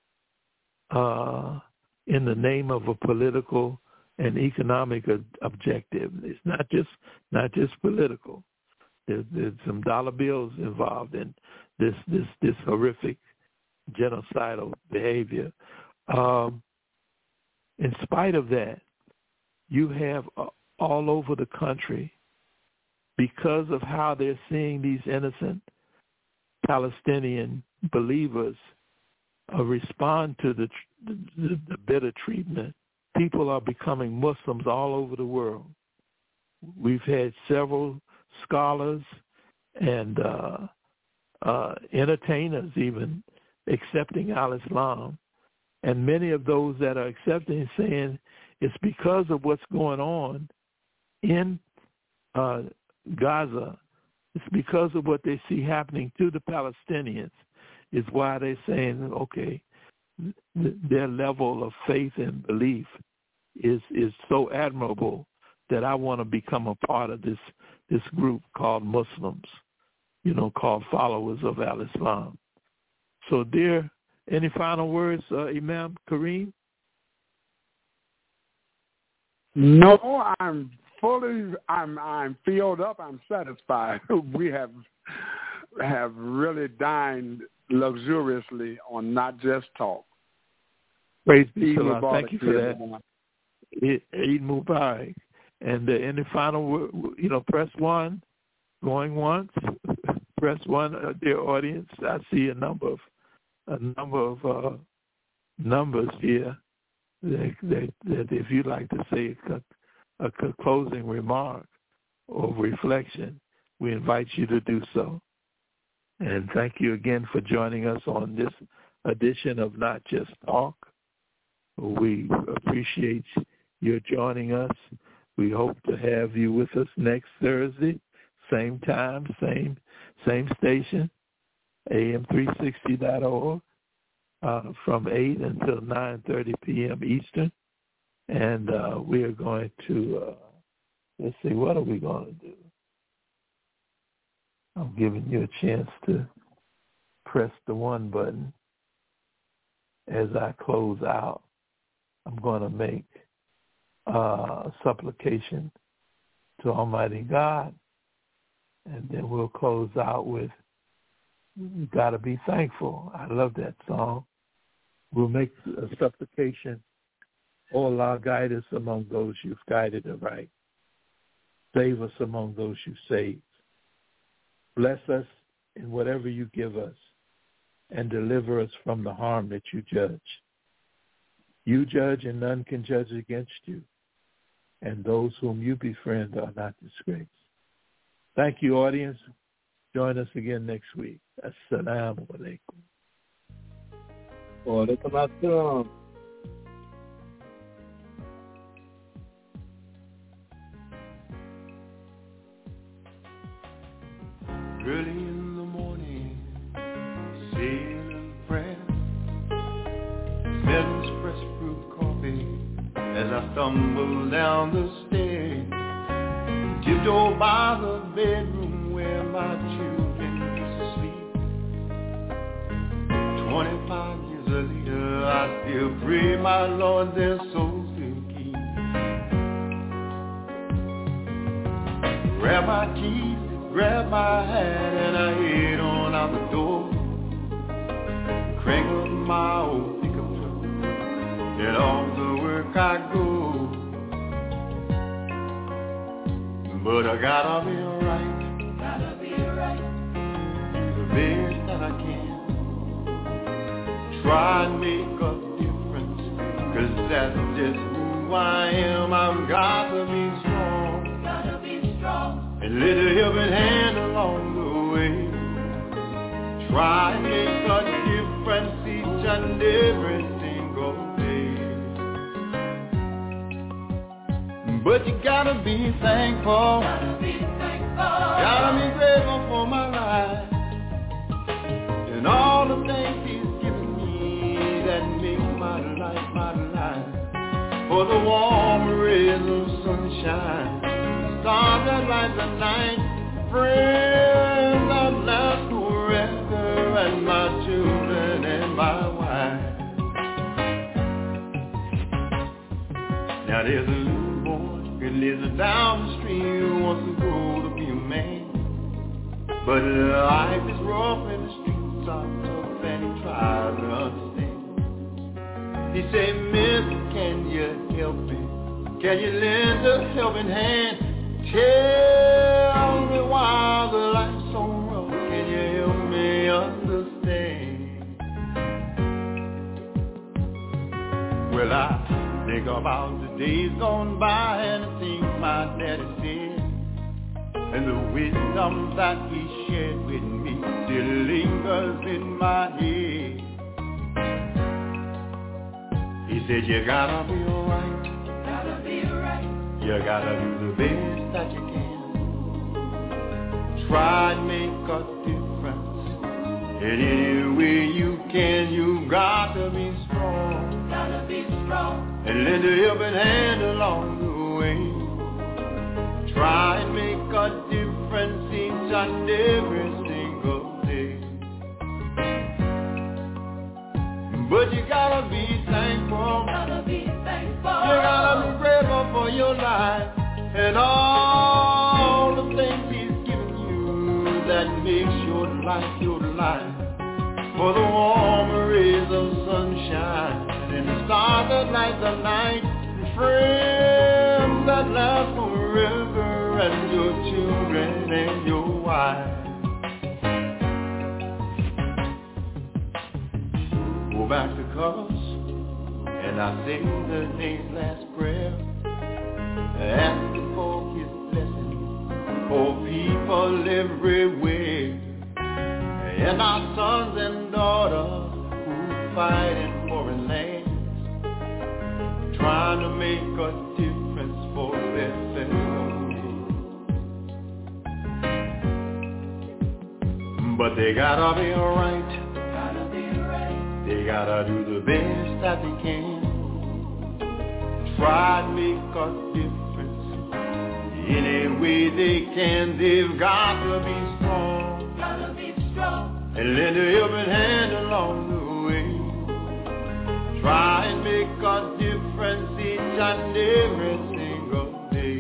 Speaker 6: uh, in the name of a political and economic objective, it's not just not just political. There's, there's some dollar bills involved in this this this horrific genocidal behavior. Um, in spite of that, you have uh, all over the country, because of how they're seeing these innocent Palestinian believers uh, respond to the, the, the bitter treatment, people are becoming Muslims all over the world. We've had several scholars and uh, uh, entertainers even accepting al-Islam, and many of those that are accepting saying, it's because of what's going on in uh, Gaza. It's because of what they see happening to the Palestinians is why they're saying, okay, th- their level of faith and belief is is so admirable that I want to become a part of this this group called Muslims, you know, called followers of al-Islam. So, dear, any final words, uh, Imam Kareem?
Speaker 7: No, I'm fully, I'm, I'm filled up. I'm satisfied. We have, have really dined luxuriously on Not Just Talk.
Speaker 6: Praise be to Allah. Thank you for that. Eid Mubarak. And uh, any final, you know, press one, going once. Press one, uh, dear audience. I see a number of a number of uh, numbers here. That, that, that if you'd like to say a, a closing remark or reflection, we invite you to do so. And thank you again for joining us on this edition of Not Just Talk. We appreciate your joining us. We hope to have you with us next Thursday, same time, same same station, A M three sixty dot org. Uh, from eight until nine thirty p.m. Eastern. And uh, we are going to, uh, let's see, what are we going to do? I'm giving you a chance to press the one button. as I close out, I'm going to make uh, supplication to Almighty God, and then we'll close out with "You Gotta Be Thankful." I love that song. We'll make a supplication. Oh, Allah, guide us among those you've guided aright. Save us among those you saved. Bless us in whatever you give us, and deliver us from the harm that you judge. You judge, and none can judge against you, and those whom you befriend are not disgraced. Thank you, audience. Join us again next week. Assalamu alaikum.
Speaker 1: Wa alaikum assalam.
Speaker 8: Early in the morning, saying a prayer, Seven fresh fruit coffee as I stumble down the stairs, tiptoe by the bedroom where my children used to sleep. Twenty-five years later, I still pray, my Lord, their souls to keep. Grab my keys, grab my hat, and I head on out the door. Crank up my old pickup truck, and off to work I go. But I gotta be right, gotta be right, do the best that I can. Try and make a difference, 'cause that's just who I am. I've got to be strong, gotta be strong, and let a helping hand along the way. Try and make a difference each and every single day. But you gotta be thankful, gotta be thankful, gotta be grateful for my life, and all the things he's given me that make my life, my life. For the warm rays of sunshine, the stars that light the night, friends that last forever, and my children and my wife. Now there's a little boy who lives down the street who wants to grow to be a man, but life is rough and the streets are tough, and he tries to understand. He said, "Mister, can you help me? Can you lend a helping hand? Tell me why the life's so rough. Can you help me understand?" Well, I think about the days gone by and the things my daddy said, and the wisdom that he shared with me still lingers in my head. He said, "You gotta be alright, gotta be right. You gotta do the best that you can. Try and make a difference in any way you can. You got to be strong, gotta be strong, and lend a helping hand along the way. Try and make a difference each and every single day. But you gotta be thankful, gotta be thankful. You gotta be grateful for your life and all the things he's given you that makes your life your life. For the warm rays of sunshine and the stars that light the night, and friends that last forever, and your children and your wife. Go back to colors, and I sing the day's last prayer, asking for his blessing for people everywhere, and our sons and daughters who fight in foreign lands, trying to make a difference for their fellow men. But they gotta be alright, they gotta do the best that they can. Try to make a difference any way they can. They've got to be strong, gotta be strong, and lend a helping hand along the way. try and make a difference each and every single day.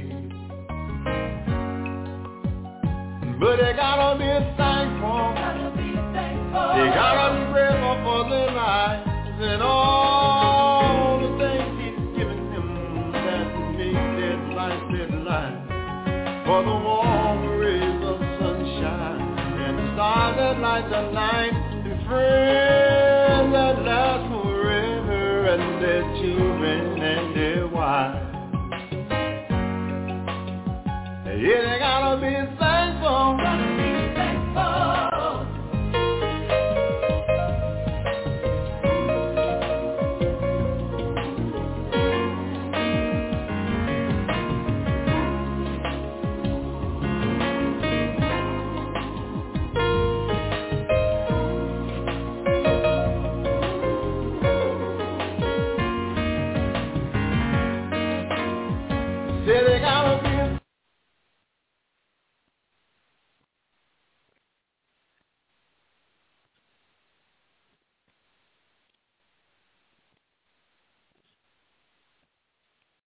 Speaker 8: But they gotta be thankful, they gotta be grateful for their lives and all the things he's given them that make their life their life. For the warm rays of sunshine and the stars that light the night, and friends that last forever, and their children and their